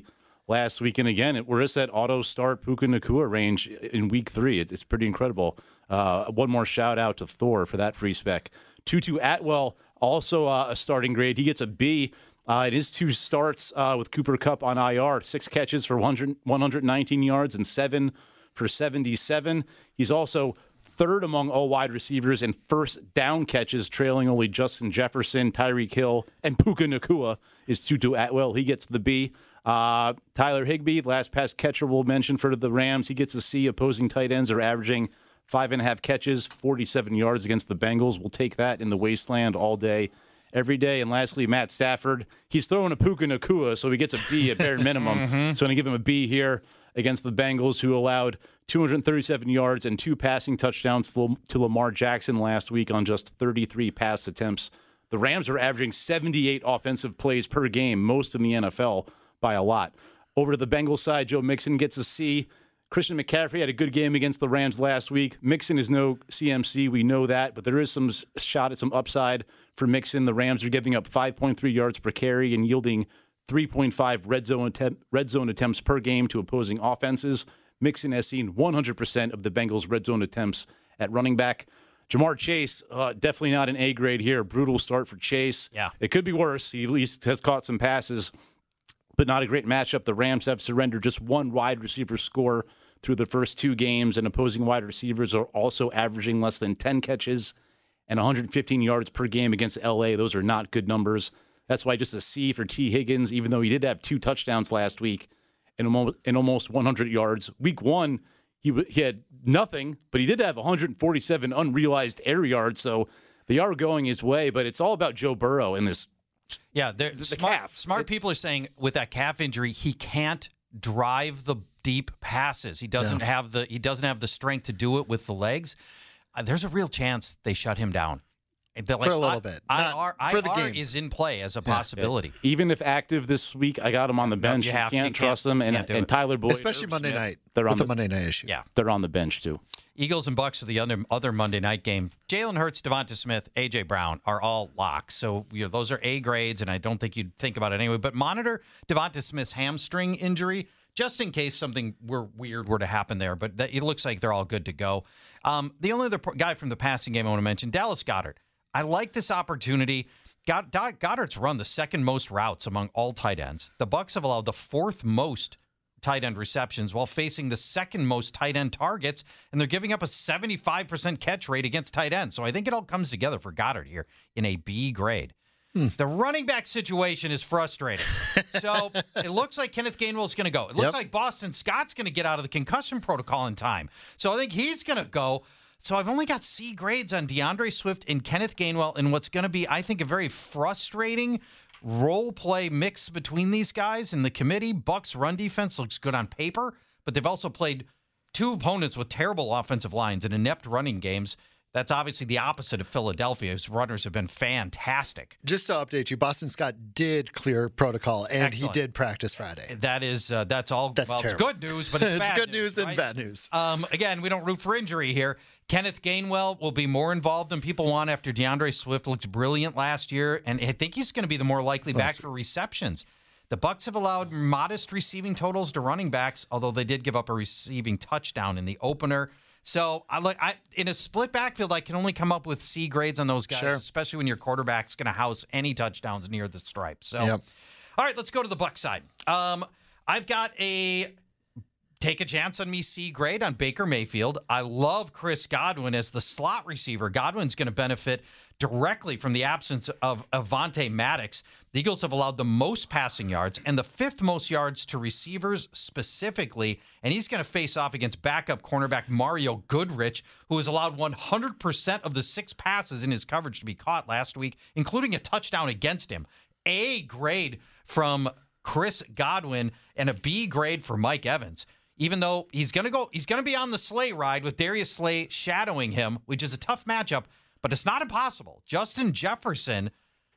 last week. And again, we're just at auto start Puka Nacua range in week three. It, it's pretty incredible. Uh, one more shout out to Thor for that free spec. Tutu Atwell, also uh, a starting grade. He gets a B. Uh, in his two starts uh, with Cooper Kupp on I R, six catches for one hundred, one hundred nineteen yards and seven for seventy-seven. He's also third among all wide receivers in first down catches, trailing only Justin Jefferson, Tyreek Hill, and Puka Nacua is Tutu Atwell. He gets the B. Uh, Tyler Higbee, last pass catcher we'll mention for the Rams. He gets a C. Opposing tight ends are averaging five and a half catches, forty-seven yards against the Bengals. We'll take that in the wasteland all day, every day. And lastly, Matt Stafford. He's throwing a Puka Nacua, so he gets a B at bare minimum. mm-hmm. So I'm going to give him a B here against the Bengals, who allowed two hundred thirty-seven yards and two passing touchdowns to Lamar Jackson last week on just thirty-three pass attempts. The Rams are averaging seventy-eight offensive plays per game, most in the N F L by a lot. Over to the Bengals side, Joe Mixon gets a C. Christian McCaffrey had a good game against the Rams last week. Mixon is no C M C, we know that, but there is some shot at some upside for Mixon. The Rams are giving up five point three yards per carry and yielding three point five red zone attempt, red zone attempts per game to opposing offenses. Mixon has seen one hundred percent of the Bengals' red zone attempts at running back. Jamar Chase, uh, definitely not an A grade here. Brutal start for Chase. Yeah. It could be worse. He at least has caught some passes, but not a great matchup. The Rams have surrendered just one wide receiver score through the first two games, and opposing wide receivers are also averaging less than ten catches and one hundred fifteen yards per game against L A. Those are not good numbers. That's why just a C for T. Higgins, even though he did have two touchdowns last week and almost, and almost one hundred yards. Week one, he, he had nothing, but he did have one hundred forty-seven unrealized air yards, so they are going his way, but it's all about Joe Burrow in this. Yeah, the smart, calf. smart it, people are saying with that calf injury, he can't drive the deep passes. He doesn't yeah. have the he doesn't have the strength to do it with the legs. Uh, there's a real chance they shut him down. Like, for a little I, bit. I R, for the I R game. is in play as a possibility. Yeah. Even if active this week, I got him on the bench. No, you, you have, can't you trust can't, them. And, and and Tyler Boyd, especially Irv Monday Smith, night. They're on with the, the Monday night issue. Yeah, they're on the bench too. Eagles and Bucks are the other, other Monday night game. Jalen Hurts, Devonta Smith, A J Brown are all locks. So you know, those are A grades, and I don't think you'd think about it anyway. But monitor Devonta Smith's hamstring injury, just in case something were weird were to happen there. But that, it looks like they're all good to go. Um, the only other guy from the passing game I want to mention, Dallas Goedert. I like this opportunity. God, Goddard's run the second most routes among all tight ends. The Bucs have allowed the fourth most tight end receptions while facing the second most tight end targets, and they're giving up a seventy-five percent catch rate against tight ends. So I think it all comes together for Goddard here in a B grade. Hmm. The running back situation is frustrating. So it looks like Kenneth Gainwell is going to go. It looks yep. like Boston Scott's going to get out of the concussion protocol in time. So I think he's going to go. So I've only got C grades on DeAndre Swift and Kenneth Gainwell in what's going to be, I think, a very frustrating role play mix between these guys in the committee. Bucks run defense looks good on paper, but they've also played two opponents with terrible offensive lines and inept running games. That's obviously the opposite of Philadelphia, whose runners have been fantastic. Just to update you, Boston Scott did clear protocol, and Excellent. he did practice Friday. That is, uh, that's all. That's well, terrible. It's good news, but it's, it's bad good news, news and right? bad news. Um, again, we don't root for injury here. Kenneth Gainwell will be more involved than people want after DeAndre Swift looked brilliant last year, and I think he's going to be the more likely back for receptions. The Bucs have allowed modest receiving totals to running backs, although they did give up a receiving touchdown in the opener. So, I like I in a split backfield, I can only come up with C grades on those guys, sure. especially when your quarterback's going to house any touchdowns near the stripe. So, yep. all right, let's go to the Bucs side. Um, I've got a take a chance on me C grade on Baker Mayfield. I love Chris Godwin as the slot receiver. Godwin's going to benefit directly from the absence of Avonte Maddox. The Eagles have allowed the most passing yards and the fifth most yards to receivers specifically, and he's going to face off against backup cornerback Mario Goodrich, who has allowed one hundred percent of the six passes in his coverage to be caught last week, including a touchdown against him. A grade from Chris Godwin and a B grade for Mike Evans. Even though he's going to go, he's going to be on the sleigh ride with Darius Slay shadowing him, which is a tough matchup, but it's not impossible. Justin Jefferson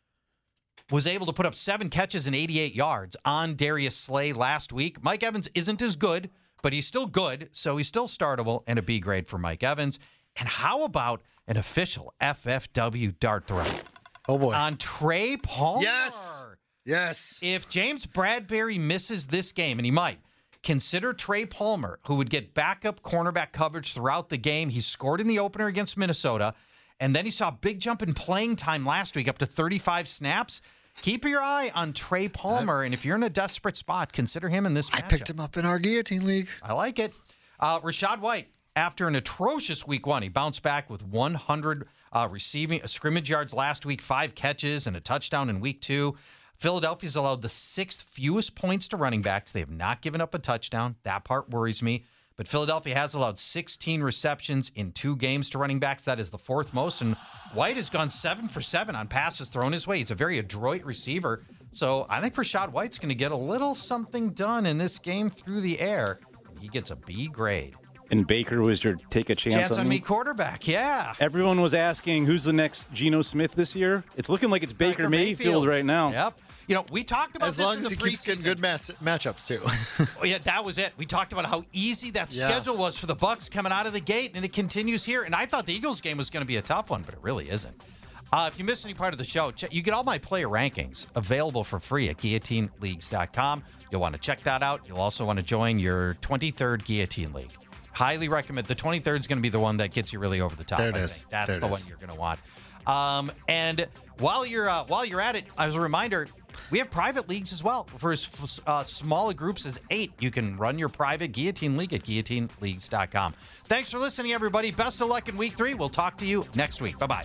was able to put up seven catches and eighty-eight yards on Darius Slay last week. Mike Evans isn't as good, but he's still good, so he's still startable, and a B grade for Mike Evans. And how about an official F F W dart throw? Oh, boy. On Trey Palmer. Yes! Yes. If James Bradberry misses this game, and he might, consider Trey Palmer, who would get backup cornerback coverage throughout the game. He scored in the opener against Minnesota, and then he saw a big jump in playing time last week, up to thirty-five snaps. Keep your eye on Trey Palmer, I, and if you're in a desperate spot, consider him in this matchup. I picked him up in our Guillotine League. I like it. Uh, Rachaad White, after an atrocious week one, he bounced back with one hundred uh, receiving uh, scrimmage yards last week, five catches, and a touchdown in week two. Philadelphia's allowed the sixth fewest points to running backs. They have not given up a touchdown. That part worries me. But Philadelphia has allowed sixteen receptions in two games to running backs. That is the fourth most. And White has gone seven for seven on passes thrown his way. He's a very adroit receiver. So I think Rachaad White's going to get a little something done in this game through the air. He gets a B grade. And Baker was your take a chance, chance on, on me me quarterback, yeah. Everyone was asking who's the next Geno Smith this year. It's looking like it's Baker, Baker Mayfield. Mayfield right now. Yep. You know, we talked about as this long in as the he keeps getting good mass- matchups too. Oh, yeah, that was it. We talked about how easy that yeah. schedule was for the Bucs coming out of the gate, and it continues here. And I thought the Eagles game was going to be a tough one, but it really isn't. Uh, if you missed any part of the show, check, you get all my player rankings available for free at guillotine leagues dot com. You'll want to check that out. You'll also want to join your twenty-third Guillotine League. Highly recommend. The twenty-third is going to be the one that gets you really over the top. There it I is. think. That's there the is. one you're going to want. Um, and while you're uh, while you're at it, as a reminder, we have private leagues as well. For as uh, small groups as eight, you can run your private Guillotine League at guillotine leagues dot com. Thanks for listening, everybody. Best of luck in week three. We'll talk to you next week. Bye-bye.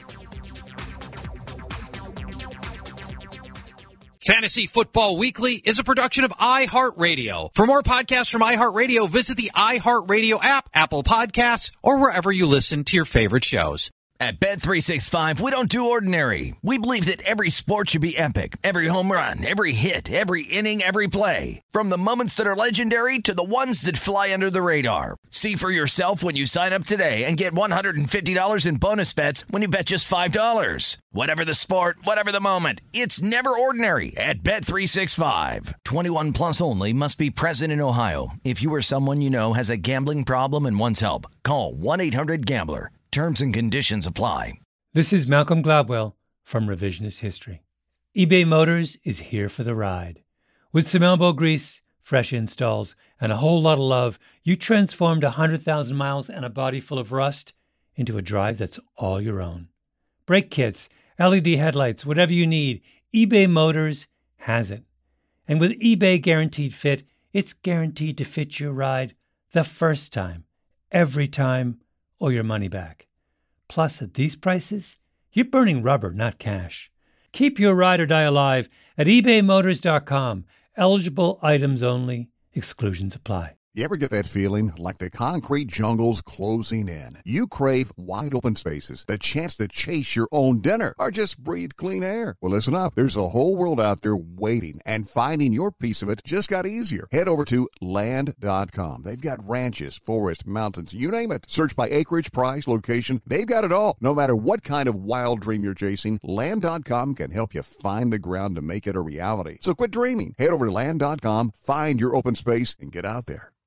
Fantasy Football Weekly is a production of iHeartRadio. For more podcasts from iHeartRadio, visit the iHeartRadio app, Apple Podcasts, or wherever you listen to your favorite shows. At Bet three sixty-five, we don't do ordinary. We believe that every sport should be epic. Every home run, every hit, every inning, every play. From the moments that are legendary to the ones that fly under the radar. See for yourself when you sign up today and get one hundred fifty dollars in bonus bets when you bet just five dollars. Whatever the sport, whatever the moment, it's never ordinary at Bet three sixty-five. twenty-one plus only. Must be present in Ohio. If you or someone you know has a gambling problem and wants help, call one eight hundred gambler. Terms and conditions apply. This is Malcolm Gladwell from Revisionist History. eBay Motors is here for the ride. With some elbow grease, fresh installs, and a whole lot of love, you transformed one hundred thousand miles and a body full of rust into a drive that's all your own. Brake kits, L E D headlights, whatever you need, eBay Motors has it. And with eBay Guaranteed Fit, it's guaranteed to fit your ride the first time, every time, or your money back. Plus, at these prices, you're burning rubber, not cash. Keep your ride or die alive at ebay motors dot com. Eligible items only. Exclusions apply. You ever get that feeling like the concrete jungle's closing in? You crave wide open spaces, the chance to chase your own dinner, or just breathe clean air. Well, listen up. There's a whole world out there waiting, and finding your piece of it just got easier. Head over to land dot com. They've got ranches, forests, mountains, you name it. Search by acreage, price, location. They've got it all. No matter what kind of wild dream you're chasing, land dot com can help you find the ground to make it a reality. So quit dreaming. Head over to land dot com, find your open space, and get out there.